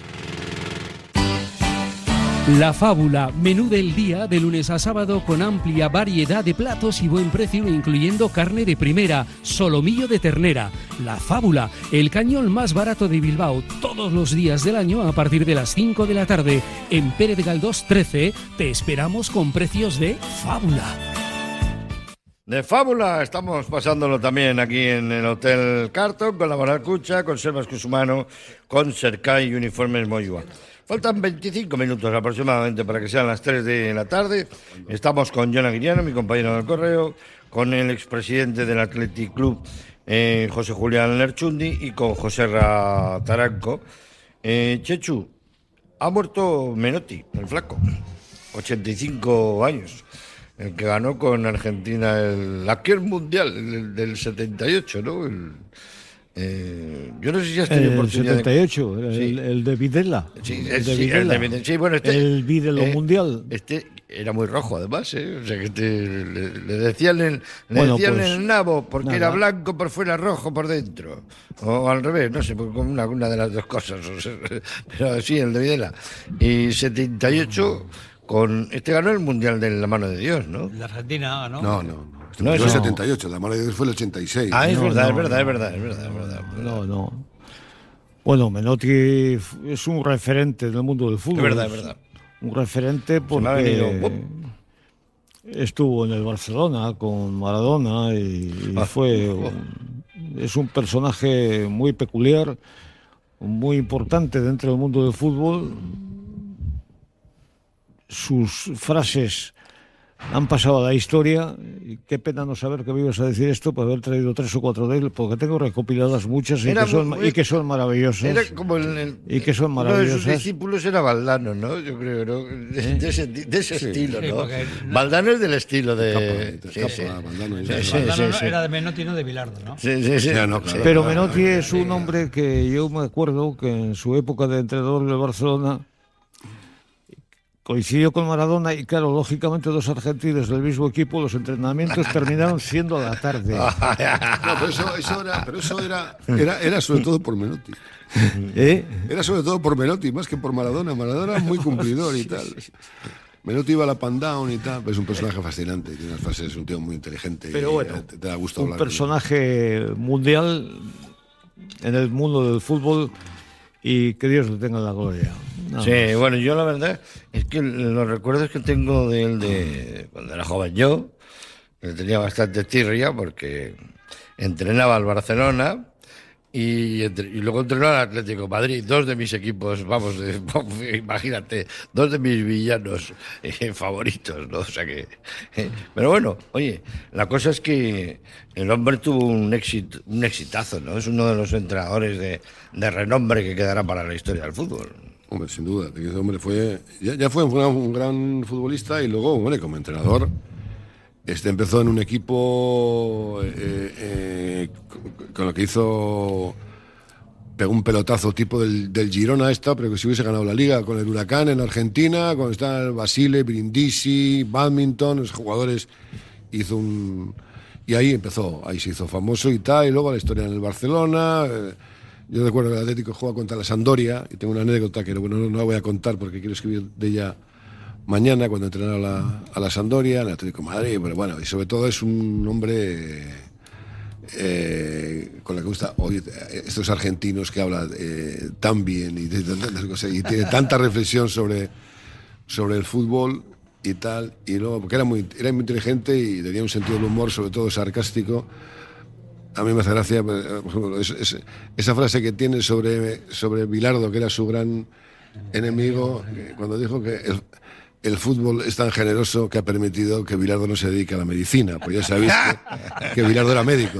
La Fábula, menú del día de lunes a sábado con amplia variedad de platos y buen precio, incluyendo carne de primera, solomillo de ternera. La Fábula, el cañón más barato de Bilbao, todos los días del año a partir de las cinco de la tarde. En Pérez Galdós trece te esperamos con precios de Fábula. De fábula, estamos pasándolo también aquí en el Hotel Carton, con Laboral Cucha, Conservas Cusumano, con Sercae y Uniformes Moyúa. Faltan veinticinco minutos aproximadamente para que sean las tres de la tarde. Estamos con Jon Aguiriano, mi compañero del correo, con el expresidente del Athletic Club, eh, José Julián Lerchundi, y con José Ra Taranco. Eh, Chechu, ha muerto Menotti, el flaco, ochenta y cinco años. El que ganó con Argentina el aquel mundial el, del setenta y ocho, ¿no? El, eh, yo no sé si has tenido el oportunidad setenta y ocho, de... el, sí. el de Videla. Sí, el de sí, Videla. el de Videla. Sí, bueno, este, el Videlo eh, mundial. Este era muy rojo, además, ¿eh? O sea, que te, le, le decían, el, le bueno, decían pues, el nabo porque nada. era blanco por fuera, rojo por dentro. O al revés, no sé, una, una de las dos cosas. O sea, pero sí, el de Videla. Y setenta y ocho... con este ganó el Mundial de la mano de Dios, ¿no? La Argentina, ¿no? No, no, no. Este No, fue eso el no. setenta y ocho, la mano de Dios fue el ochenta y seis. Ah, es No, verdad, no, es verdad, no. es verdad, es verdad, es verdad. No, no. Bueno, Menotti es un referente en el mundo del fútbol. Es verdad, es verdad. Un referente me ha venido, porque estuvo en el Barcelona con Maradona y, y Ah, fue oh. un- es un personaje muy peculiar, muy importante dentro del mundo del fútbol. Sus frases han pasado a la historia y qué pena no saber que me ibas a decir esto por haber traído tres o cuatro de él, porque tengo recopiladas muchas y, Era que son, muy- y que son maravillosas. Era como el, el- y que son uno de sus maravillosas. discípulos era Valdano, ¿no? Yo creo, ¿no? De, de ese, de ese Sí. estilo, Sí, ¿no? porque- Valdano es del estilo de... Capa, sí, Capa, sí. Valdano, Sí, sí, sí, Valdano sí, no- sí. era de Menotti, no de Bilardo, ¿no? Sí, sí, sí. Ya, no, claro. Pero Menotti es un hombre que yo me acuerdo que en su época de entrenador del Barcelona coincidió con Maradona y claro, lógicamente dos argentinos del mismo equipo, los entrenamientos terminaron siendo a la tarde. No, pero eso, eso era, pero eso era, era, era sobre todo por Menotti. ¿Eh? Era sobre todo por Menotti, más que por Maradona. Maradona es muy cumplidor y tal. Menotti iba a la Pan Down y tal, pero es un personaje fascinante, tiene unas frases, es un tío muy inteligente. Pero y bueno, te, te da gusto un hablar con él. personaje mundial en el mundo del fútbol y que Dios le tenga la gloria. Nada Sí, más. bueno, yo la verdad es que los recuerdos que tengo de él de cuando era joven yo, le tenía bastante tirria porque entrenaba al Barcelona y, entre- y luego entrenó al Atlético de Madrid, dos de mis equipos, vamos, de- imagínate, dos de mis villanos eh, favoritos, ¿no? O sea que... eh, pero bueno, oye, la cosa es que el hombre tuvo un éxito, un exitazo, ¿no? Es uno de los entrenadores de, de renombre que quedará para la historia del fútbol. Hombre, sin duda, que ese hombre fue, ya, ya fue un gran, un gran futbolista y luego, bueno, como entrenador, este empezó en un equipo eh, eh, con, con lo que hizo, pegó un pelotazo tipo del, del Girona esta, pero que si hubiese ganado la Liga con el Huracán en Argentina, cuando está el Basile, Brindisi, Badminton, los jugadores, hizo un... Y ahí empezó, ahí se hizo famoso y tal, y luego la historia en el Barcelona... Eh, yo recuerdo que el Atlético juega contra la Sampdoria y tengo una anécdota que bueno, no, no la voy a contar porque quiero escribir de ella mañana cuando entrenaba a la, a la Sampdoria, en el Atlético de Madrid, pero bueno, y sobre todo es un hombre eh, con la que gusta oír estos argentinos que hablan eh, tan bien y, de tantas cosas, y tiene tanta reflexión sobre, sobre el fútbol y tal, y luego porque era muy, era muy inteligente y tenía un sentido del humor, sobre todo sarcástico. A mí me hace gracia, por ejemplo, es, es, esa frase que tiene sobre, sobre Bilardo, que era su gran enemigo, que cuando dijo que el, el fútbol es tan generoso que ha permitido que Bilardo no se dedique a la medicina. Pues ya sabéis que, que Bilardo era médico.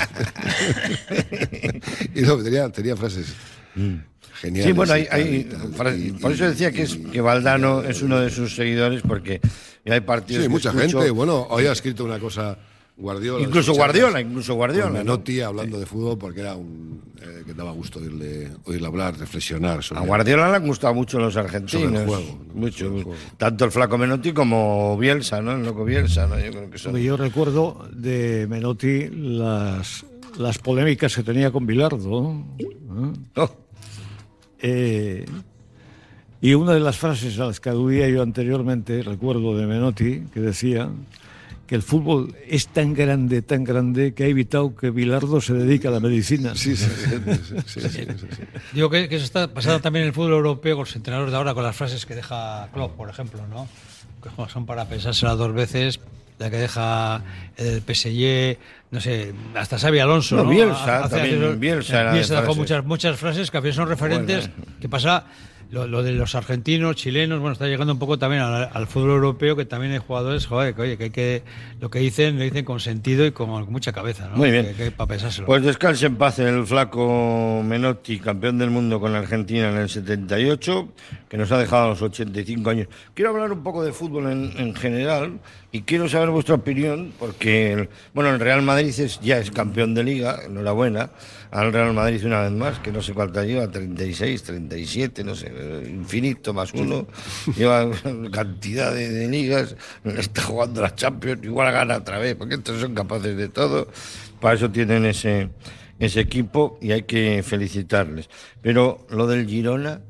Y no, tenía, tenía frases geniales. Sí, bueno, hay, y tal, hay y tal, fra- y- por eso decía que, es, que Valdano es uno de sus seguidores, porque hay partidos Sí, que mucha escucho- gente. Bueno, hoy ha escrito una cosa Guardiola. Incluso escucharlas Guardiola, incluso Guardiola, con ¿no? Menotti hablando de fútbol porque era un eh, que daba gusto oírle, oírle hablar, reflexionar sobre A Guardiola le han gustado mucho los argentinos. Sobre el juego, ¿no? Mucho. Sobre el juego. Tanto el flaco Menotti como Bielsa, ¿no? El loco Bielsa, ¿no? Yo creo que son... Hombre, yo recuerdo de Menotti las, las polémicas que tenía con Bilardo. ¿no? Oh. Eh, y una de las frases a las que aludía yo anteriormente, recuerdo de Menotti, que decía que el fútbol es tan grande, tan grande, que ha evitado que Bilardo se dedique a la medicina. Sí, sí, sí, sí, sí, sí, sí, sí. Digo que, que eso está pasando también en el fútbol europeo con los entrenadores de ahora, con las frases que deja Klopp, por ejemplo, ¿no? Que son para pensársela dos veces, la que deja el P S G, no sé, hasta Xabi Alonso, No, ¿no? Bielsa, Hace- también, hace- Bielsa era de Bielsa dejó frases. muchas, muchas frases que al final son referentes, Bueno. que pasa... Lo, lo de los argentinos, chilenos, bueno, está llegando un poco también al, al fútbol europeo, que también hay jugadores, joder, que oye, que hay que, lo que dicen, lo dicen con sentido y con mucha cabeza, ¿no? Muy bien. Que, que para pensárselo. Pues descanse en paz el flaco Menotti, campeón del mundo con la Argentina en el setenta y ocho, que nos ha dejado a los ochenta y cinco años. Quiero hablar un poco de fútbol en, en general y quiero saber vuestra opinión, porque el, bueno, el Real Madrid es, ya es campeón de Liga, enhorabuena al Real Madrid una vez más, que no sé cuántas lleva, treinta y seis, treinta y siete, no sé, infinito más uno, lleva cantidad de, de ligas, está jugando la Champions, igual gana otra vez, porque estos son capaces de todo, para eso tienen ese, ese equipo y hay que felicitarles. Pero lo del Girona,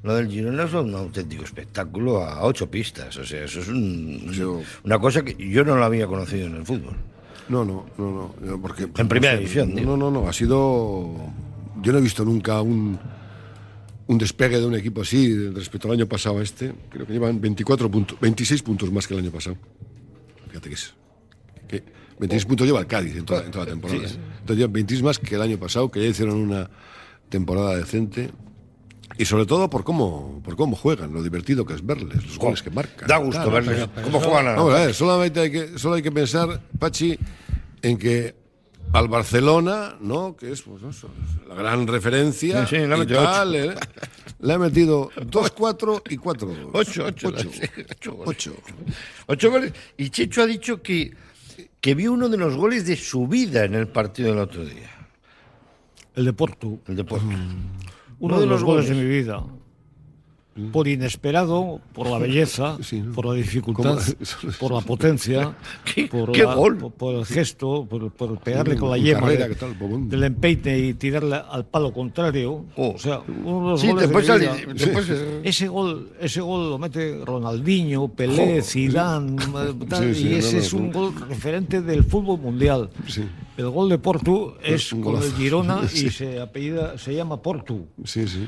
Lo del Girona es un auténtico espectáculo a ocho pistas. O sea, eso es un, yo, una cosa que yo no lo había conocido en el fútbol. No, no, no, no. Porque, en primera no sé, división, No, no, no. Ha sido. Yo no he visto nunca un, un despegue de un equipo así respecto al año pasado a este. Creo que llevan veinticuatro puntos, veintiséis puntos más que el año pasado. Fíjate que es. Que veintiséis oh. puntos lleva el Cádiz en toda, en toda la temporada. Sí, sí. Entonces llevan veintiséis más que el año pasado, que ya hicieron una temporada decente. Y sobre todo por cómo, por cómo juegan, lo divertido que es verles, los oh, goles que marcan. Da gusto claro, verles pero, pero cómo juegan. A Vamos a ver, solamente hay que, solo hay que pensar, Pachi, en que al Barcelona, ¿no? Que es pues, eso, la gran referencia. Sí, sí, le, ha y tal, eh, le ha metido dos cuatro y cuatro dos. Ocho, ocho, ocho, ocho, ocho. Ocho goles. Y Checho ha dicho que, que vio uno de los goles de su vida en el partido del otro día. El de Porto. El de Porto. Mm. Uno, Uno de los goles de mi vida. Por inesperado, por la belleza, sí, ¿no? por la dificultad, ¿Cómo? por la potencia, ¿Qué, por, ¿qué la, gol? por, por el gesto, por, por pegarle con la en yema carrera, de, tal, del empeine y tirarle al palo contrario. Oh. O sea, uno de los sí, goles después de mi sale, vida. después Sí. Ese gol, ese gol lo mete Ronaldinho, Pelé, oh, Zidane, sí. Tal, sí, sí, y ese no, no, es un no. gol referente del fútbol mundial. Sí. El gol de Porto es con el Girona sí. y se apellida, se llama Porto. Sí, sí.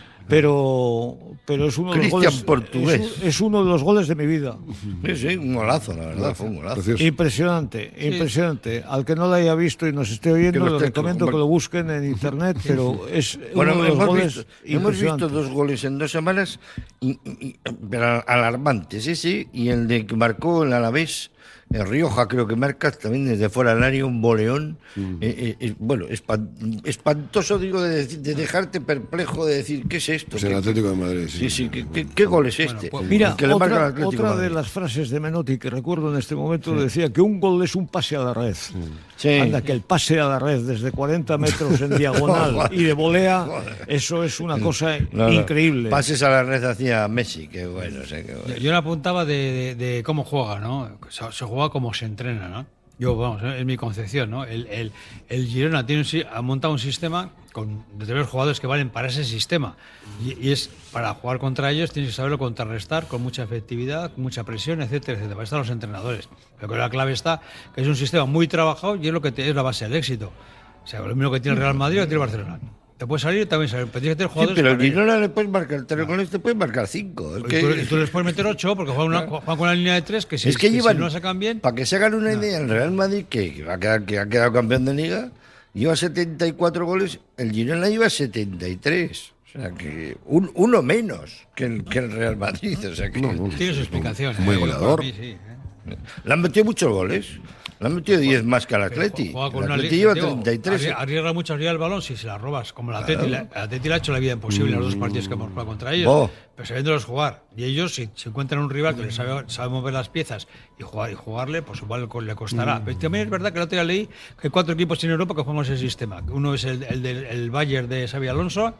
Pero, pero es uno de los goles portugués. Es, es uno de los goles de mi vida. Sí, sí, un golazo, la verdad, no, fue un golazo. Precioso. Impresionante, sí. impresionante. Al que no lo haya visto y nos esté oyendo, le recomiendo que lo busquen en internet, pero es bueno, uno de los hemos goles visto, hemos visto dos goles en dos semanas y, y, pero alarmantes, ese y el de que marcó el Alavés. El Rioja creo que marca también desde fuera del área un boleón. Mm. Eh, eh, bueno, espantoso, digo, de, de dejarte perplejo, de decir, ¿qué es esto? Pues el Atlético de Madrid. Sí, sí, sí ¿qué, qué, ¿qué gol es este? Bueno, pues, mira, que otra, le otra de, de las frases de Menotti que recuerdo en este momento sí. decía que un gol es un pase a la red. Sí. Anda, que el pase a la red desde cuarenta metros en diagonal y de volea, eso es una cosa no, no. increíble. Pases a la red hacia Messi, qué bueno. O sea, qué bueno. Yo le apuntaba de, de, de cómo juega, ¿no? Se, se juega como se entrena, ¿no? Yo, vamos, es mi concepción, ¿no? El, el, el Girona tiene un, ha montado un sistema con determinados jugadores que valen para ese sistema y, y es para jugar contra ellos tienes que saberlo contrarrestar con mucha efectividad, con mucha presión, etcétera, etcétera. Para eso están los entrenadores. Pero que la clave está que es un sistema muy trabajado y es lo que te, es la base del éxito. O sea, lo mismo que tiene el Real Madrid o tiene el Barcelona. Te puedes salir y también salir. Pero tienes que tener jugadores. Sí, pero el Girona le puedes marcar tres goles, te puedes marcar cinco. Es y, que... tú, y tú les puedes meter ocho porque juegan, una, juegan con una línea de tres que si, es que, que llevan, si no la sacan bien. Para que se hagan una idea, el Real Madrid, que, ha quedado, que ha quedado campeón de liga, lleva setenta y cuatro goles, el Girona lleva setenta y tres. O sea que un, uno menos que el, que el Real Madrid. O sea que no, no, tiene su explicación. Muy eh, goleador. Mí, sí, eh. Le han metido muchos goles. Le han metido diez más que al Atleti. El Atleti lleva treinta y tres. Arriesga mucho arriba el balón si se la robas. Como el Atleti, claro. el Atleti le ha hecho la vida imposible en los dos partidos que hemos jugado contra ellos. Oh. Pero sabiéndolos jugar. Y ellos, si se encuentran un rival que les sabe, sabe mover las piezas y jugar y jugarle, pues igual le costará. Mm. Pero también es verdad que el otro día leí que hay cuatro equipos en Europa que juegan ese sistema. Uno es el, el del el Bayern de Xabi Alonso,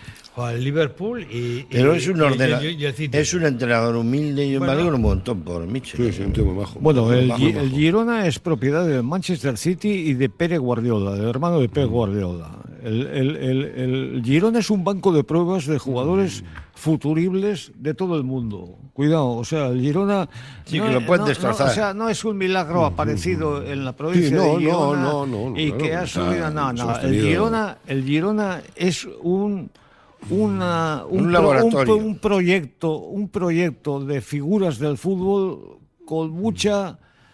el Liverpool y, pero y, es un ordena, y, y el City. Es un entrenador humilde y bueno, me alegro un montón por Michel. Sí, sí, un tío muy bajo. Bueno, el, bajo, el Girona es propiedad del Manchester City y de Pere Guardiola, del hermano de Pep Guardiola. El, el, el, el Girona es un banco de pruebas de jugadores futuribles de todo el mundo. Cuidado, o sea, el Girona sí, no, que lo pueden no, destrozar. No, o sea, no es un milagro aparecido en la provincia sí, no, de Girona no, no, no, y claro, que ha subido, no, no, no. El Girona, el Girona es un Una, un, un, pro, un, un proyecto un proyecto de figuras del fútbol con mucha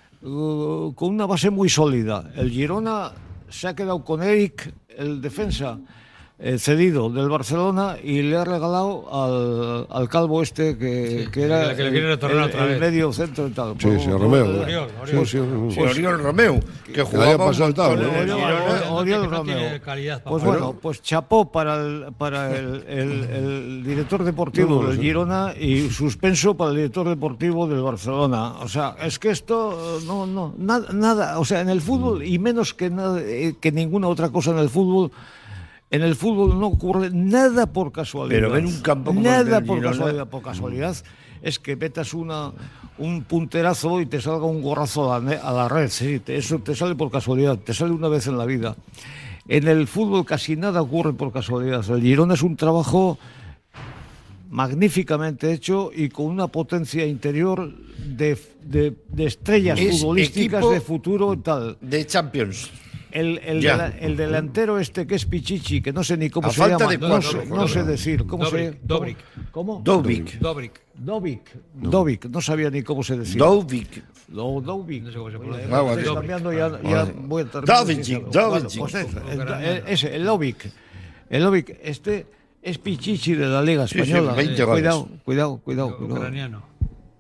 uh, con una base muy sólida. El Girona se ha quedado con Eric, el defensa eh, cedido del Barcelona, y le ha regalado al, al calvo este que, sí, que era que le el, el, el medio centro y tal. Sí, sí, Romeo. Oriol, Oriol. Sí, sí, sí, Oriol Romeo, que jugaba pasado, ¿no? Oriol Romeo. Pues bueno, pues chapó para el, para el, el, el director deportivo no, del Girona y suspenso para el director deportivo del Barcelona. O sea, es que esto no, no, nada, nada, o sea, en el fútbol y menos que nada, que ninguna otra cosa en el fútbol. En el fútbol no ocurre nada por casualidad. Pero en un campo como nada el por Girona, casualidad. Por casualidad es que metas una un punterazo y te salga un gorrazo a la, a la red. Sí, te, eso te sale por casualidad. Te sale una vez en la vida. En el fútbol casi nada ocurre por casualidad. El Girona es un trabajo magníficamente hecho y con una potencia interior de, de, de estrellas Es futbolísticas equipo de futuro y tal. De Champions. El, el, Ya. de la- el delantero este que es Pichichi, que no sé ni cómo A se falta llama, de no, cuatro, sé, por no favor. sé decir. ¿Cómo Dobric, se Dobric. ¿Cómo? Dovic. Dobric. Dovic. Dovic, no sabía ni cómo se decía. Dovic. No, Dovic. No sé cómo se pronuncia. Eh, Ah, bueno. estoy cambiando ya, ya Vale. voy a terminar Dovic, sin saberlo. Dovic. Bueno, pues ese, el, el- ese, el Dovic. El Dovic, este es Pichichi de la Liga Sí, sí, Española. veinte goles. Cuidado, cuidado, cuidado. cuidado. Ucraniano.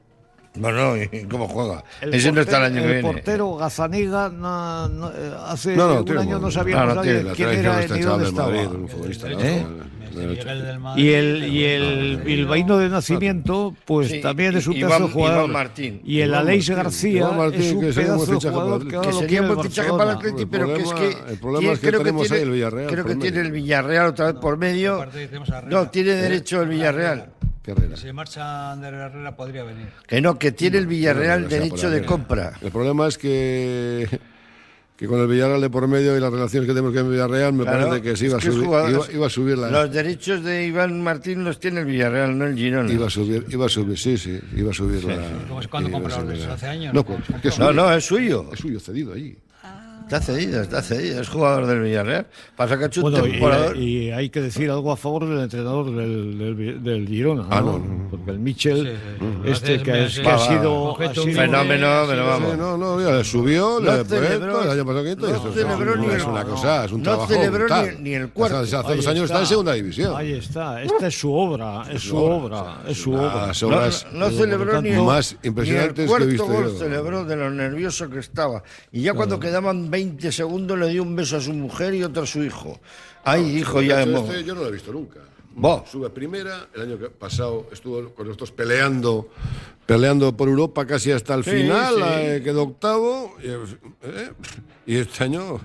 Bueno, ¿y cómo juega? El Ese no está el portero- año que el viene. portero Gazaniga no, no, eh, hace No, no, un tiene año un- no sabíamos no, no, nadie tiene la quién tradición era este ni chaval dónde del estaba. Madrid, un futbolista, ¿no? ¿Eh? Miguel del Madrid. Y el, y el bilbaíno de nacimiento, pues Sí, también es un I- pedazo de Iván- jugador. Iván Martín. Y el Iván Aleix Martín. García Iván Martín, es un que sería un pedazo buen de fichaje para jugador el que Atlético. ahora Que lo sería quiere un el buen fichaje para el Barcelona. Atleti, El pero que es problema- que el problema tiene- es que creo tenemos tiene- ahí el Villarreal creo por que tiene medio. el Villarreal otra vez por medio. Aparte tenemos a Herrera. No, tiene derecho el Villarreal. Qué Herrera. Si marcha Ander Herrera podría venir. Que no, que tiene el Villarreal No, no, o sea, derecho por de Herrera. compra. El problema es que, que con el Villarreal de por medio y las relaciones que tenemos con el Villarreal, me Claro, parece que se es iba, que a es subir, jugador- iba, iba a subir la... Los derechos de Iván Martín los tiene el Villarreal, no el Girona. Iba a subir, iba a subir, sí, sí, iba a subir la... ¿Cómo es cuando iba a compra los subir derechos? la- ¿Hace años? No, ¿Cómo pues, se que es No, suyo. no, es suyo. Es suyo, cedido allí. Está cedido, está cedido. Es jugador del Villarreal. Pasa que ha hecho un Bueno, temporador. y, y hay que decir algo a favor del entrenador del, del, del Girona, Ah, ¿no? no, no, no. Porque el Michel, Sí, este sí. que, es- Sí, que ha va, sido, va. ha Objeto sido- Fenómeno, pero Sí, vamos. no, no, mira, le subió, No le celebró- el año pasado quinto, y no esto es- celebró ni es el- una cosa, es un no trabajo celebró brutal. ni- ni el cuarto. Hace, hace Ahí dos años está en segunda división. Ahí está, esta es su obra, es su obra, es su obra. Las No, obras no celebró ni el, más ni el impresionantes que he cuarto visto gol, yo. celebró de lo nervioso que estaba. Y ya cuando quedaban veinte segundos le dio un beso a su mujer y otro a su hijo. Ahí dijo ya... Este mo- yo no lo he visto nunca. Vos. Sube a primera, el año que pasado estuvo con nosotros peleando, peleando por Europa casi hasta el Sí, final, sí. eh, quedó octavo, y, eh, y este año...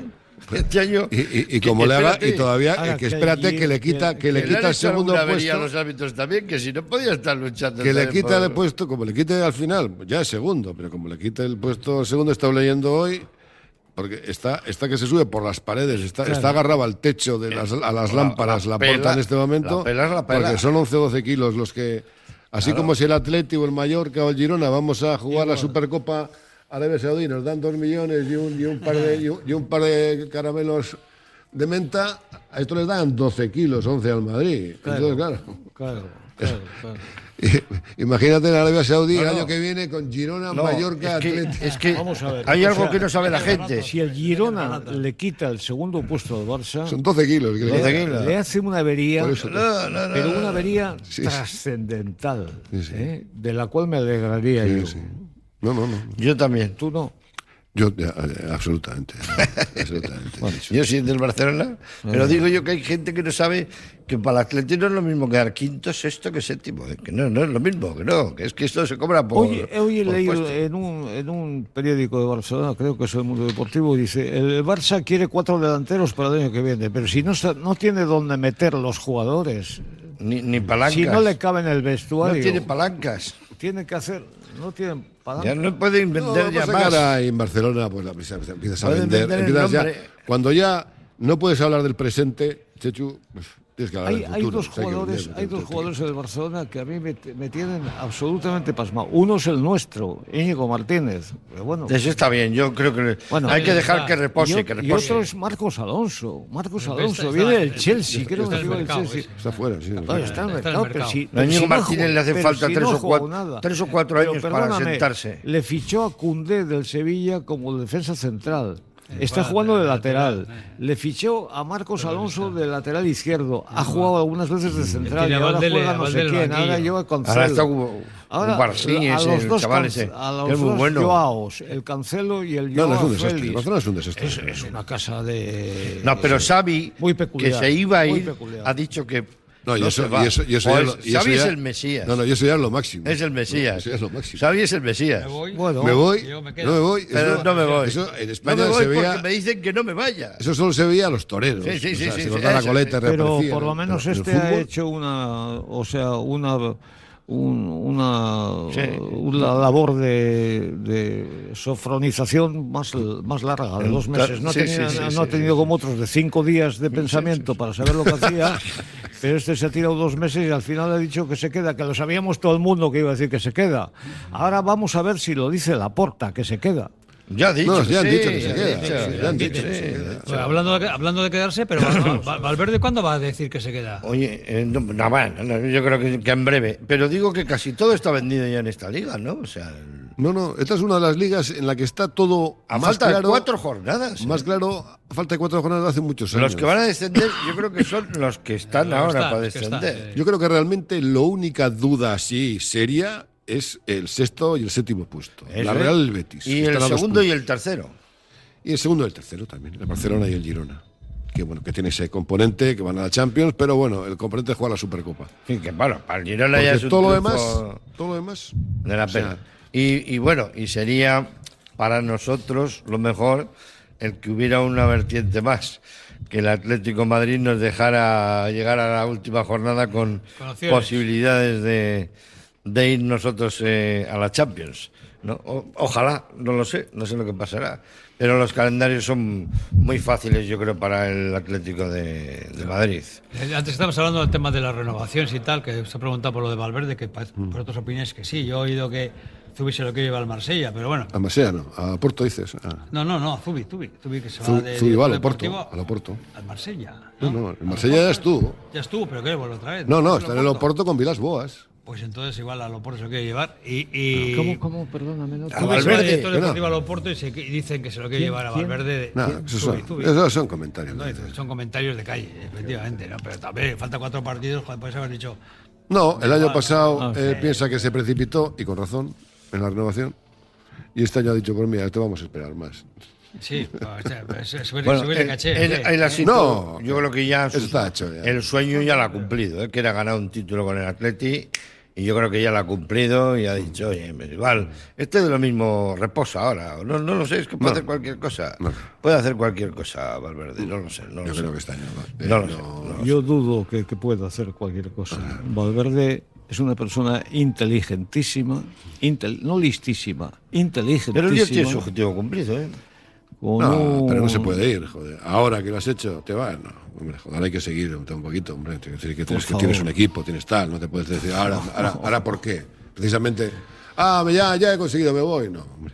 Este año... Y, y- y que- como le haga, y espérate. todavía, Ahora, que que espérate allí- que le quita, que le Que quita han el hecho segundo alguna avería a puesto. los árbitros también, que si no podía estar luchando. Que le también quita por- el puesto, como le quite al final, ya es segundo, pero como le quita el puesto al segundo, he estado leyendo hoy, porque está, está que se sube por las paredes, está, está agarrado al techo de las, a las La- lámparas, la la, pela- porta en este momento, la pela es la pela. porque son once o doce kilos los que, así como si el Atleti o el Mallorca o el Girona vamos a jugar la Supercopa Arabia Saudí, nos dan dos millones y un, y un, par, de, y un, y un par de caramelos de menta, a esto les dan doce kilos, once al Madrid. Entonces, claro. Claro, claro, claro. Imagínate en Arabia Saudí No, el no. año que viene con Girona, No, Mallorca, es que, Atleti. es que Vamos a ver. hay O algo sea, que no sabe la gente. Si el Girona le quita el segundo puesto al Barça, Son doce kilos. que le doce quedan. kilos. le hace una avería, Por eso. No, no, no, pero no. una avería Sí, sí. trascendental, Sí, sí. ¿eh? de la cual me alegraría Sí, yo. sí. No, no, no. Yo también. Tú no. Yo, ya, eh, absolutamente. absolutamente. Yo soy del Barcelona, pero digo yo que hay gente que no sabe que para el Atleti no es lo mismo quedar quinto, sexto que séptimo. eh, Que no, no es lo mismo, que no, que es que esto se cobra por. Hoy, hoy he por leído puesto. en un, en un periódico de Barcelona, creo que es El Mundo Deportivo, dice, el Barça quiere cuatro delanteros para el año que viene, pero si no, está- no tiene dónde meter los jugadores, Ni, ni palancas. si no le cabe en el No vestuario, tiene palancas. tiene que hacer, no tiene Ya palancas. no pueden No, vender ya pasa que más. ahora en Barcelona pues, la- empiezas empiezas a Pueden vender. vender el empiezas ya- nombre. cuando ya no puedes hablar del presente, Chechu, pues, tienes que hablar Hay, del hay futuro. dos O sea, hay que jugadores, vender, hay dos vender, jugadores del Barcelona que a mí me, me tienen absolutamente pasmado. Uno es el nuestro, Íñigo Martínez. Pero bueno, Eso está bien, yo creo que Bueno, hay que dejar que y, repose, o- que y repose. otro es Marcos Alonso. Marcos Está- Alonso está- viene del está- Chelsea, creo está que en viene el del mercado, Chelsea. Está fuera, sí. No, está en el Está en el mercado, pero mercado. si, A pero Íñigo si no Martínez juega- le hace pero falta si tres no o juega cuatro- nada. tres o cuatro Pero años para perdóname, sentarse. Le fichó a Koundé del Sevilla como defensa central. Está juega jugando de de lateral. lateral, Le fichó a Marcos Alonso de lateral izquierdo. Ha jugado algunas veces de central y Tiene a ahora Valdele- juega a no sé Valdele quién. banquillo. Ahora lleva Cancelo. Ahora está un, Ahora, un Barcini a ese, los el dos, chaval can- ese, a los que es muy dos bueno. Joaos, el Cancelo y el No, no Joao es un desastre. Félix. Barcelona es un desastre. Es, es una casa de... No, pero Xavi, Muy que peculiar, se iba a muy ir, peculiar. ha dicho que No, y no eso, se va. y eso, y eso O ya es- lo- y eso Xavi es ya- el Mesías. No, no, y eso ya es lo máximo. Es el Mesías. Eso ya es lo máximo. Xavi es el Mesías. Me voy. Bueno, me voy, yo me quedo. no me voy. Pero eso, no me voy. Eso en No España me voy se veía. porque me dicen que no me vaya. Eso solo se veía a los toreros. Sí, sí, sí, o sea, sí, se sí, cortaba la eso, coleta y pero reaparecía. por lo menos Pero en el este ha fútbol, hecho una, o sea, una un, una, Sí. una labor de, de sofronización más, más larga, de dos meses. No, Sí, tenía, sí, sí, no sí, ha tenido sí, como otros de cinco días de pensamiento para saber lo que hacía, pero este se ha tirado dos meses y al final ha dicho que se queda, que lo sabíamos todo el mundo que iba a decir que se queda. Ahora vamos a ver si lo dice Laporta, que se queda. Ya ha dicho, No, ya han sí, dicho que se ya queda. han dicho, Sí, ya ya han han dicho, dicho, sí, sí, ya. ya. Pues hablando, de, hablando de quedarse, pero Val- Val- Valverde, ¿cuándo va a decir que se queda? Oye, eh, no, no, bueno, no, yo creo que, que en breve. Pero digo que casi todo está vendido ya en esta liga, ¿no? O sea, el- No, no, esta es una de las ligas en la que está todo a más falta de claro. cuatro jornadas. Más ¿eh? claro, a falta de cuatro jornadas hace muchos años. Los que van a descender, yo creo que son los que están Los que ahora están, para los que están, descender. sí. Yo creo que realmente la única duda así seria es el sexto y el séptimo puesto. Eso la es. Real y el Betis. Y que el están a dos segundo y puntos. el tercero. Y el segundo y el tercero también, el Barcelona y el Girona. Que bueno, que tiene ese componente, que van a la Champions, pero bueno, el componente juega la Supercopa. Sí, que bueno, para el Girona ya Porque es un todo lo triunfo demás, todo lo demás. de la o sea, pena. Y, y bueno, y sería para nosotros lo mejor el que hubiera una vertiente más, que el Atlético de Madrid nos dejara llegar a la última jornada con Con opciones. posibilidades de, de ir nosotros eh, a la Champions, ¿no? O- ojalá, no lo sé, no sé lo que pasará. Pero los calendarios son muy fáciles, yo creo, para el Atlético de, de Madrid. Eh, Antes estábamos hablando del tema de las renovaciones y tal, que se ha preguntado por lo de Valverde, que pa- por otras opiniones que sí. Yo he oído que Zubi se lo quiere llevar al Marsella, pero bueno. a Masea no, a Porto dices. Ah. No, no, no, Zubi, Zubi, Zubi que se va Zu- de Zubi va a director lo Porto, deportivo a lo Porto. al Marsella. No, no, el Marsella ya estuvo. Ya estuvo, pero que vuelve otra vez. No, no, ¿Es está en el Oporto con Vilas Boas. Pues entonces igual a Loporto se lo quiere llevar y... y... ¿Cómo, cómo? Perdóname. No, Zubi se va de Valverde, director que no. deportivo a Loporto y, se, y dicen que se lo quiere ¿Quién? llevar a ¿Quién? Valverde. Nada, Zubi, esos son, Zubi. esos son comentarios. No, son comentarios de calle, efectivamente, ¿no? Pero también falta cuatro partidos, joder, puedes haber dicho... No, el año Igual, pasado Ah, él sí. piensa que se precipitó, y con razón, en la renovación. Y este año ha dicho, pues mira, te vamos a esperar más. Sí, o sea, se sube, Bueno, sube de el- caché. el- ¿eh? el asunto, No, yo creo que ya, eso su- está hecho ya. el sueño ya lo ha cumplido, ¿eh? Que era ganar un título con el Atleti, y yo creo que ya lo ha cumplido y ha dicho, oye, pues igual, este de lo mismo reposa ahora, no, no lo sé, es que puede No. hacer cualquier cosa, No. puede hacer cualquier cosa Valverde, no lo sé, no lo Yo sé. creo que este año no. No lo sé, No. no lo Yo dudo que, que pueda hacer cualquier cosa. Valverde es una persona inteligentísima, intel- no listísima, inteligentísima. Pero el día tiene su objetivo cumplido, ¿eh? con No, un- pero no se puede ir, joder. Ahora que lo has hecho, te vas. No, hombre, joder, hay que seguir un poquito, hombre. Tienes que, decir que, tienes, que favor. tienes un equipo, tienes tal, no te puedes decir, ahora, ahora, ahora ¿por qué? Precisamente, ah, ya, ya he conseguido, me voy. No, hombre.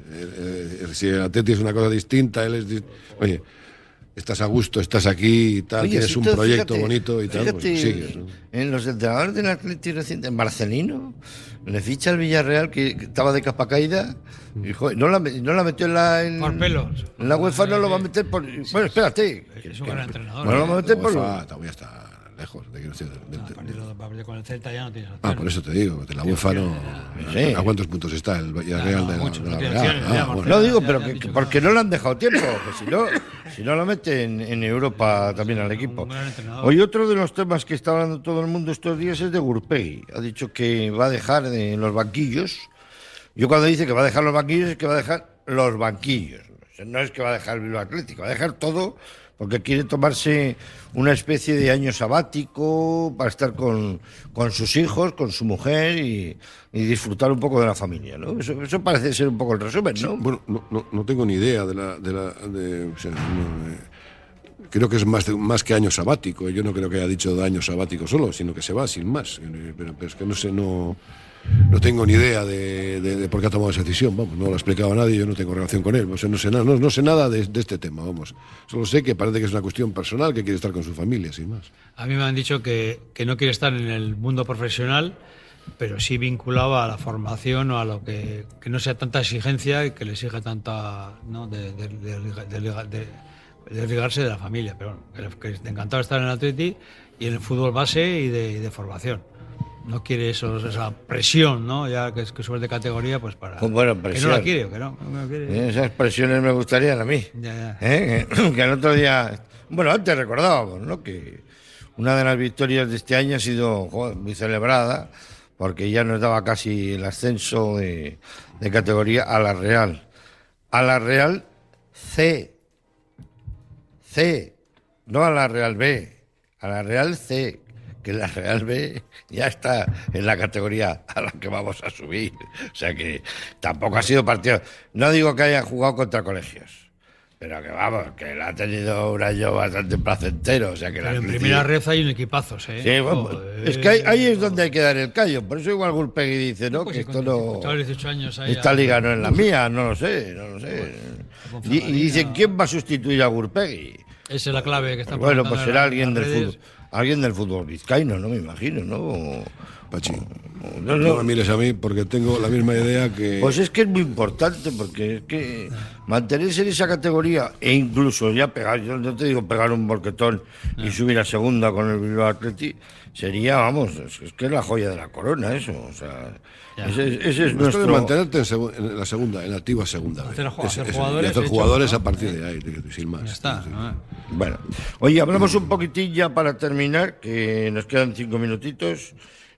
Eh, eh, si el Atleti es una cosa distinta, él es. dis- Oye, estás a gusto, estás aquí y tal, Oye, tienes si un tú, proyecto fíjate, bonito y tal, pues fíjate, sigues. ¿no? En los entrenadores del Atleti reciente, Marcelino, le ficha al Villarreal que, que estaba de capa caída y joder, no, la, me- no la metió en la. En, Por pelos. En la UEFA no lo va a meter por. Bueno, espérate. Es un gran entrenador. No lo va a meter La por. UEFA todavía está lejos. De, de- de- No, el partido va a perder con el Celta ya no tienes ah, opción. por eso te digo, de la UEFA no. Sí. ¿A cuántos puntos está el Villarreal no, de la, muchos, de la no tiene Real? opciones, Ah, ya, bueno. Marcelo. No digo, Ya, pero ya que, han dicho que porque no. no le han dejado tiempo. Que si no, si no lo mete en, en Europa también al equipo. Un gran entrenador. Hoy otro de los temas que está hablando todo el mundo estos días es de Gurpegui. Ha dicho que va a dejar de los banquillos. Yo cuando dice que va a dejar los banquillos es que va a dejar los banquillos. O sea, no es que va a dejar el Bilbao Atlético, va a dejar todo porque quiere tomarse una especie de año sabático para estar con, con sus hijos, con su mujer y, y disfrutar un poco de la familia, ¿no? Eso, eso parece ser un poco el resumen, ¿no? Bueno, no, no, no tengo ni idea de la. De la de, o sea, no, eh, creo que es más, de, más que año sabático. Yo no creo que haya dicho de año sabático solo, sino que se va sin más. Eh, Pero, pero es que no sé, no, no tengo ni idea de, de, de por qué ha tomado esa decisión. Vamos, no lo ha explicado a nadie, yo no tengo relación con él. O sea, no sé nada, no, no sé nada de, de este tema, vamos. Solo sé que parece que es una cuestión personal, que quiere estar con su familia, sin más. A mí me han dicho que, que no quiere estar en el mundo profesional, pero sí vinculado a la formación o a lo que, que no sea tanta exigencia y que le exija tanta, ¿no? de, de, de, de, de, de desligarse de la familia. Pero bueno, que le- que encantado de estar en el Atleti y en el fútbol base y de, y de formación. No quiere esos, esa presión, ¿no? Ya que, es- que subes de categoría, pues para... Pues bueno, que presión. no la quiere, que no, no la quiere. Esas expresiones me gustarían a mí. Ya, ya. ¿Eh? Que, que el otro día, bueno, antes recordábamos, ¿no? Que una de las victorias de este año ha sido joder, muy celebrada porque ya nos daba casi el ascenso de, de categoría a la Real. A la Real C. C. No a la Real B. A la Real C. que la Real B ya está en la categoría a la que vamos a subir. O sea que tampoco ha sido partido. No digo que haya jugado contra Colegios, pero que vamos, que él ha tenido un año bastante placentero. O sea que pero la en primera red hay un equipazos, ¿eh? Sí, vamos, Joder. es que ahí, ahí es donde hay que dar el callo. Por eso igual Gulpegui dice, ¿no? Pues que sí, esto con no... dieciocho años ahí esta a- liga no es la mía, no lo sé, no lo sé. Y, y dicen, ¿quién va a sustituir a Gulpegui? Esa es la clave que está Bueno, preguntando pues en será la- alguien en del las redes. fútbol. Alguien del fútbol vizcaíno, no me imagino, ¿no? Pachi, no, no me mires a mí porque tengo la misma idea que... Pues es que es muy importante, porque es que mantenerse en esa categoría e incluso ya pegar, yo no te digo pegar un borquetón y subir a segunda con el Bilbao Athletic, sería, vamos, es, es que es la joya de la corona eso, o sea, ese, ese es Esto de nuestro... mantenerte en, segu- en la segunda, en la antigua segunda. Hacer vez. ju- hacer Ese- jugadores, y hacer hecho, jugadores ¿no? a partir de ahí, sin más. Ya está, ¿no? Bueno, oye, hablamos un poquitín ya para terminar, que nos quedan cinco minutitos,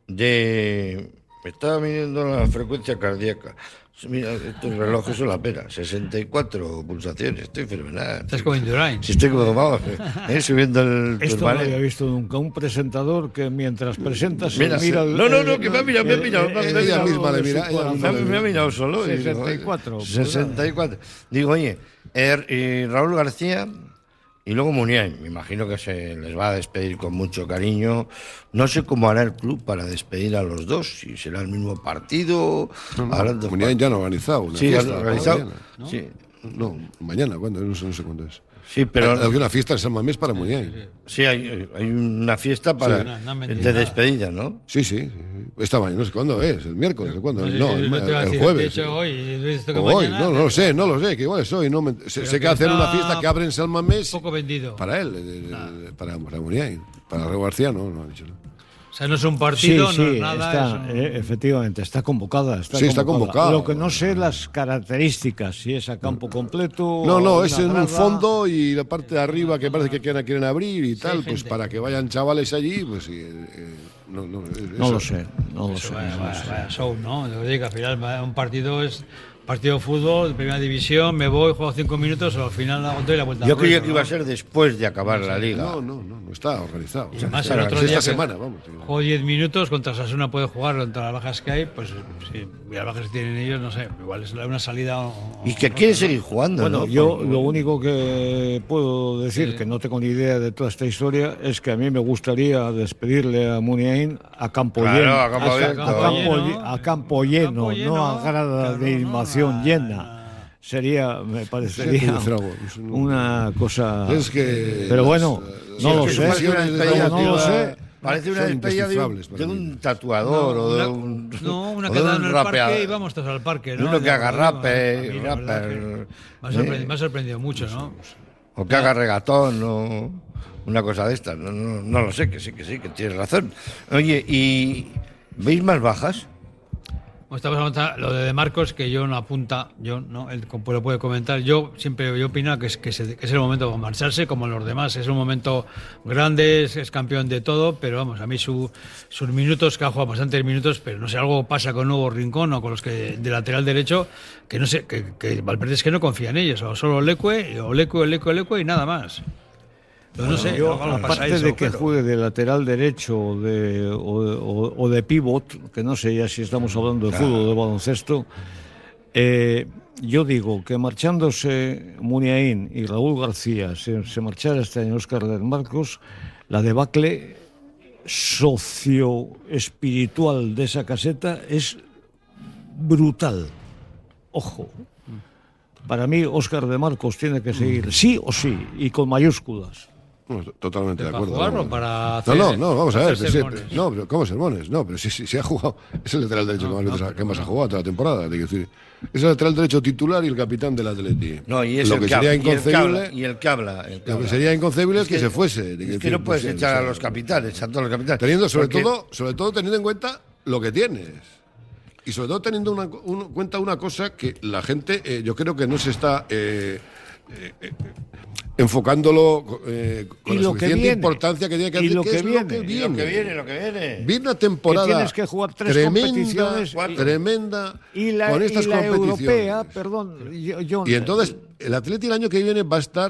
de... Me estaba midiendo la frecuencia cardíaca. Mira, estos relojes son la pena, sesenta y cuatro pulsaciones, estoy fenomenal. Estás como Indurain. Si estoy como, vamos, eh, subiendo el Esto no turbanel. había visto nunca. Un presentador que mientras presenta se Mira, mira... el- no, no, no, el- que me ha mirado, me ha el- mirado. me ha el- mirado. ella misma le mira, ella Me ha- misma le me ha mira. mirado solo. y digo, sesenta y cuatro. eh, sesenta y cuatro. Digo, oye, er- y Raúl García y luego Muniain. Me imagino que se les va a despedir con mucho cariño. No sé cómo hará el club para despedir a los dos. Si será el mismo partido. No, no, harán dos Muniain ya no ha organizado una Sí, fiesta ha organizado. para mañana. ¿No? Sí. No, mañana, ¿cuándo? No sé, no sé cuándo es. Sí, pero- Hay, hay una fiesta en San Mamés para Muniain. Sí, hay, hay una fiesta para Sí. No, no de despedida, ¿no? Sí, sí, sí. Esta mañana, no sé cuándo es, el miércoles, ¿cuándo? No sé No, si el, te iba a el decir, jueves. de hecho, hoy, y dices tú que O hoy, mañana, no, no lo sé, no lo sé, que igual es hoy. No me- sé, Pero sé que que hacen una está fiesta que abren San Mamés poco vendido. para él, eh, eh, para, para Muniain. Para Raúl García no, no ha dicho nada. O sea, no es un partido, sí, no sí, es nada. está, es un- eh, efectivamente, está convocada. Está Sí, está convocada. Lo que no sé las características, si es a campo completo. No, no, una es en un grada. fondo y la parte de arriba que parece que quieren, quieren abrir y tal, pues gente. para que vayan chavales allí, pues sí, eh, eh, no, no, eh, No eso. lo sé, no lo Eso, sé. vaya, no lo vaya, sé. vaya show, ¿no? Lo que digo, al final va- un partido es partido de fútbol, de primera división, me voy, juego cinco minutos, o al final doy la vuelta. Yo al creía ruedo, que iba a ¿no? ser después de acabar la liga. No, no, no, no está organizado. Y O sea, además está- el otro es día esta que semana, vamos. Juego diez minutos, contra Sasuna puede jugar, contra las bajas que hay, pues sí, y las bajas que tienen ellos, no sé, igual es una salida. O, Y que quiere seguir jugando, Bueno, ¿no? yo Porque- lo único que puedo decir, Sí. que no tengo ni idea de toda esta historia, es que a mí me gustaría despedirle a Muniain a campo Claro, lleno. a campo abierto. a campo, lleno. lle- a campo lleno, Campo lleno, no a grada claro, de no, animación no, llena. Sería, me parecería Sí, decir algo, es un- una cosa. Es que Pero las, bueno, eh, no sí, lo es que sé. parece una como despedida no lo sé. Parece una son despedida de un, indescifrables para de mí. un tatuador o de una, un. no, una o de quedada un en el rapeador. parque y vamos todos al parque, ¿no? Uno que haga A mí, rape, a mí, la verdad rapper, que Me ha ¿eh? sorprendido, me ha sorprendido mucho, ¿no? O que haga regatón o una cosa de estas. No, no, no lo sé, que sí, que sí, que tienes razón. Oye, ¿y veis más bajas? Como estamos hablando, lo de De Marcos, que yo no apunta, yo no, él co- lo puede comentar. Yo siempre yo opino que es, que, se- que es el momento de marcharse, como los demás. Es un momento grande, es, es campeón de todo, pero vamos, a mí su, sus minutos, que ha jugado bastantes minutos, pero no sé, algo pasa con Nuevo Rincón o con los que de lateral derecho, que no sé, que, que Valverde es que no confía en ellos, o solo Leque, o Leque, Leque, Leque y nada más. Pero no sé, Yo, algo le pasa a aparte eso, de que pero- juegue de lateral derecho o de, o, o- o de pivot, que no sé ya si estamos hablando de fútbol o de baloncesto, eh, yo digo que marchándose Muniain y Raúl García, se, se marchara este año Óscar de Marcos, la debacle socio-espiritual de esa caseta es brutal. Ojo. Para mí, Óscar de Marcos tiene que seguir sí o sí, y con mayúsculas. No, totalmente de ¿Para acuerdo. jugar no, o para no, hacer- no, no, vamos a ver. hacer sí, sermones? no, pero ¿cómo sermones? No, pero sí, sí, sí ha jugado. Es el lateral derecho que, más veces ha- que más ha jugado toda la temporada. Te quiero decir. Es el lateral derecho titular y el capitán del Atleti. No, y es Lo el que que sería habla, y el que inconcebible. habla, y el que habla, el que Lo que habla. sería inconcebible es que, que- se fuese. te Es quiero que decir, no puedes pues, echar o a sea, los capitanes, a todos los capitanes. Teniendo sobre Porque- todo, sobre todo teniendo en cuenta lo que tienes. Y sobre todo teniendo una, un- cuenta una cosa que la gente, eh, yo creo que no se está eh, eh, eh, enfocándolo eh, con Y la lo que suficiente viene. importancia que tiene que Y hacer. lo que que es viene. Lo que Y viene. lo que viene, lo que viene. Viene una temporada Que tienes que jugar tres tremenda, competiciones y- tremenda Y la, con estas y la competiciones. europea, perdón, yo, yo- Y entonces el Atleti el año que viene va a estar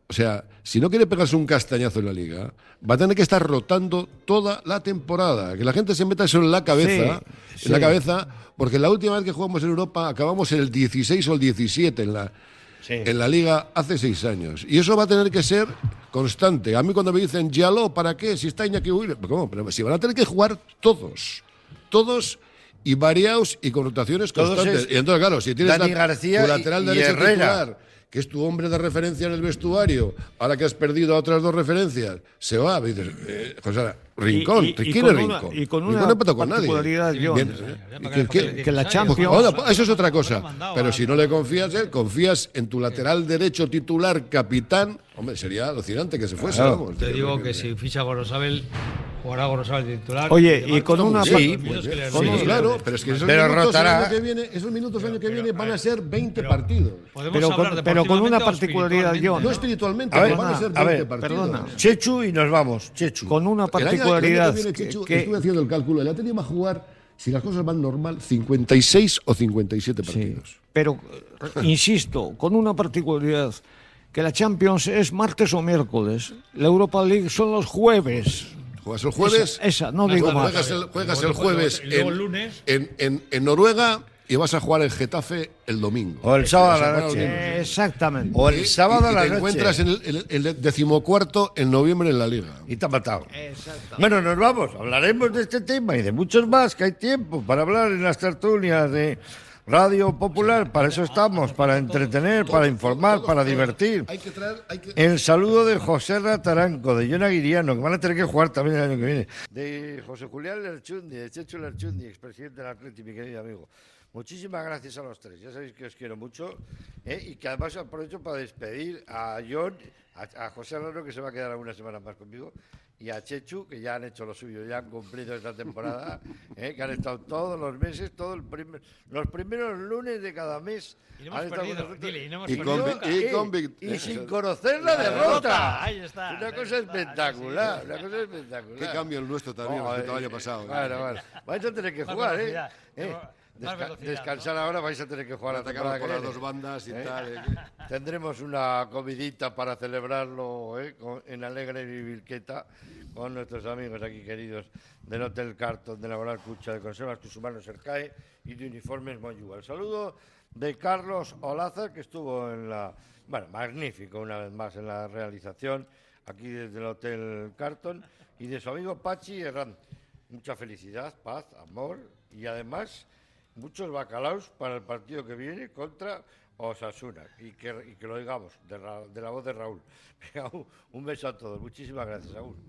O sea, si no quiere pegarse un castañazo en la Liga, va a tener que estar rotando toda la temporada. Que la gente se meta eso en la cabeza, sí, en la sí. cabeza, porque la última vez que jugamos en Europa acabamos en el dieciséis o el diecisiete en la, sí. en la Liga hace seis años. Y eso va a tener que ser constante. A mí cuando me dicen, Yaló, ¿para qué? Si está Iñaki Williams. ¿Cómo? Pero si van a tener que jugar todos. Todos y variados y con rotaciones todos constantes. Es y entonces, claro, si tienes Dani la, García tu lateral y, derecho y Herrera, titular, que es tu hombre de referencia en el vestuario, ahora que has perdido a otras dos referencias, se va, me dices, eh, José, Rincón, y, y, ¿quién y es una, Rincón? y con Rincón una no empató con particularidad, nadie. John, Bien, que, que, que la Champions... Pues, bueno, eso es otra cosa, pero si no le confías, eh, confías en tu lateral derecho titular, capitán, hombre, sería alucinante que se fuese, Claro, vamos. te digo que, que si ficha Gorosabel, jugará Gorosabel titular. Oye, y, y con una... Sí, pues, sí, sí, claro, pero es que esos pero minutos, rotará. el año que viene, esos minutos el año que viene van a ser veinte pero, partidos. Pero con, pero con una particularidad, John. No espiritualmente, a ver, van a ser a veinte ver, partidos. Perdona. Chechu y nos vamos, Chechu. Con una particularidad... El año, el año que viene, Chechu, que, estuve haciendo el cálculo, el Atleti va a jugar, si las cosas van normal, cincuenta y seis o cincuenta y siete partidos. Sí, pero, insisto, con una particularidad, que la Champions es martes o miércoles, la Europa League son los jueves. ¿Juegas el jueves? Esa, esa no digo más. Juegas el, juegas el jueves en, en, en, en Noruega y vas a jugar el Getafe el domingo. O el sábado a la noche. Eh, exactamente. O el sábado a la noche. Y te encuentras en el, el, el decimocuarto en noviembre en la Liga. Y te ha matado. Bueno, nos vamos. Hablaremos de este tema y de muchos más, que hay tiempo para hablar en las tertulias de Radio Popular. Para eso estamos, para entretener, para informar, para divertir. El saludo de José Rataranco, de John Aguiriano, que van a tener que jugar también el año que viene. De José Julián Lerchundi, de Chechu Lerchundi, expresidente del Atleti, mi querido amigo. Muchísimas gracias a los tres, ya sabéis que os quiero mucho, ¿eh? Y que además aprovecho para despedir a John, a, a José Raro, que se va a quedar algunas semanas más conmigo, y a Chechu, que ya han hecho lo suyo, ya han cumplido esta temporada, ¿eh? Que han estado todos los meses, todo el primer, los primeros lunes de cada mes. Y no hemos perdido, dile, y no hemos y, perdido. Con, y, con, y, y sin conocer la derrota. Ahí está. Una cosa espectacular, una cosa espectacular. Qué cambio el nuestro también oh, respecto al año pasado. Bueno, bueno. Vais a tener que jugar, ¿eh? ¿eh? Desca descansar ¿no? Ahora vais a tener que jugar a atacar con las dos bandas y ¿eh? tal. ¿eh? Tendremos una comidita para celebrarlo ¿eh? con, en Alegre Vivilqueta con nuestros amigos aquí queridos del Hotel Carton, de Laboral Cucha, de Conservas Cusumanos Cercae y de Uniformes Moyúa. El saludo de Carlos Olázar, que estuvo en la... Bueno, magnífico una vez más en la realización aquí desde el Hotel Carton, y de su amigo Pachi Herrán. Mucha felicidad, paz, amor y además muchos bacalaos para el partido que viene contra Osasuna, y que, y que lo digamos de, de la voz de Raúl. Un beso a todos, muchísimas gracias, Raúl.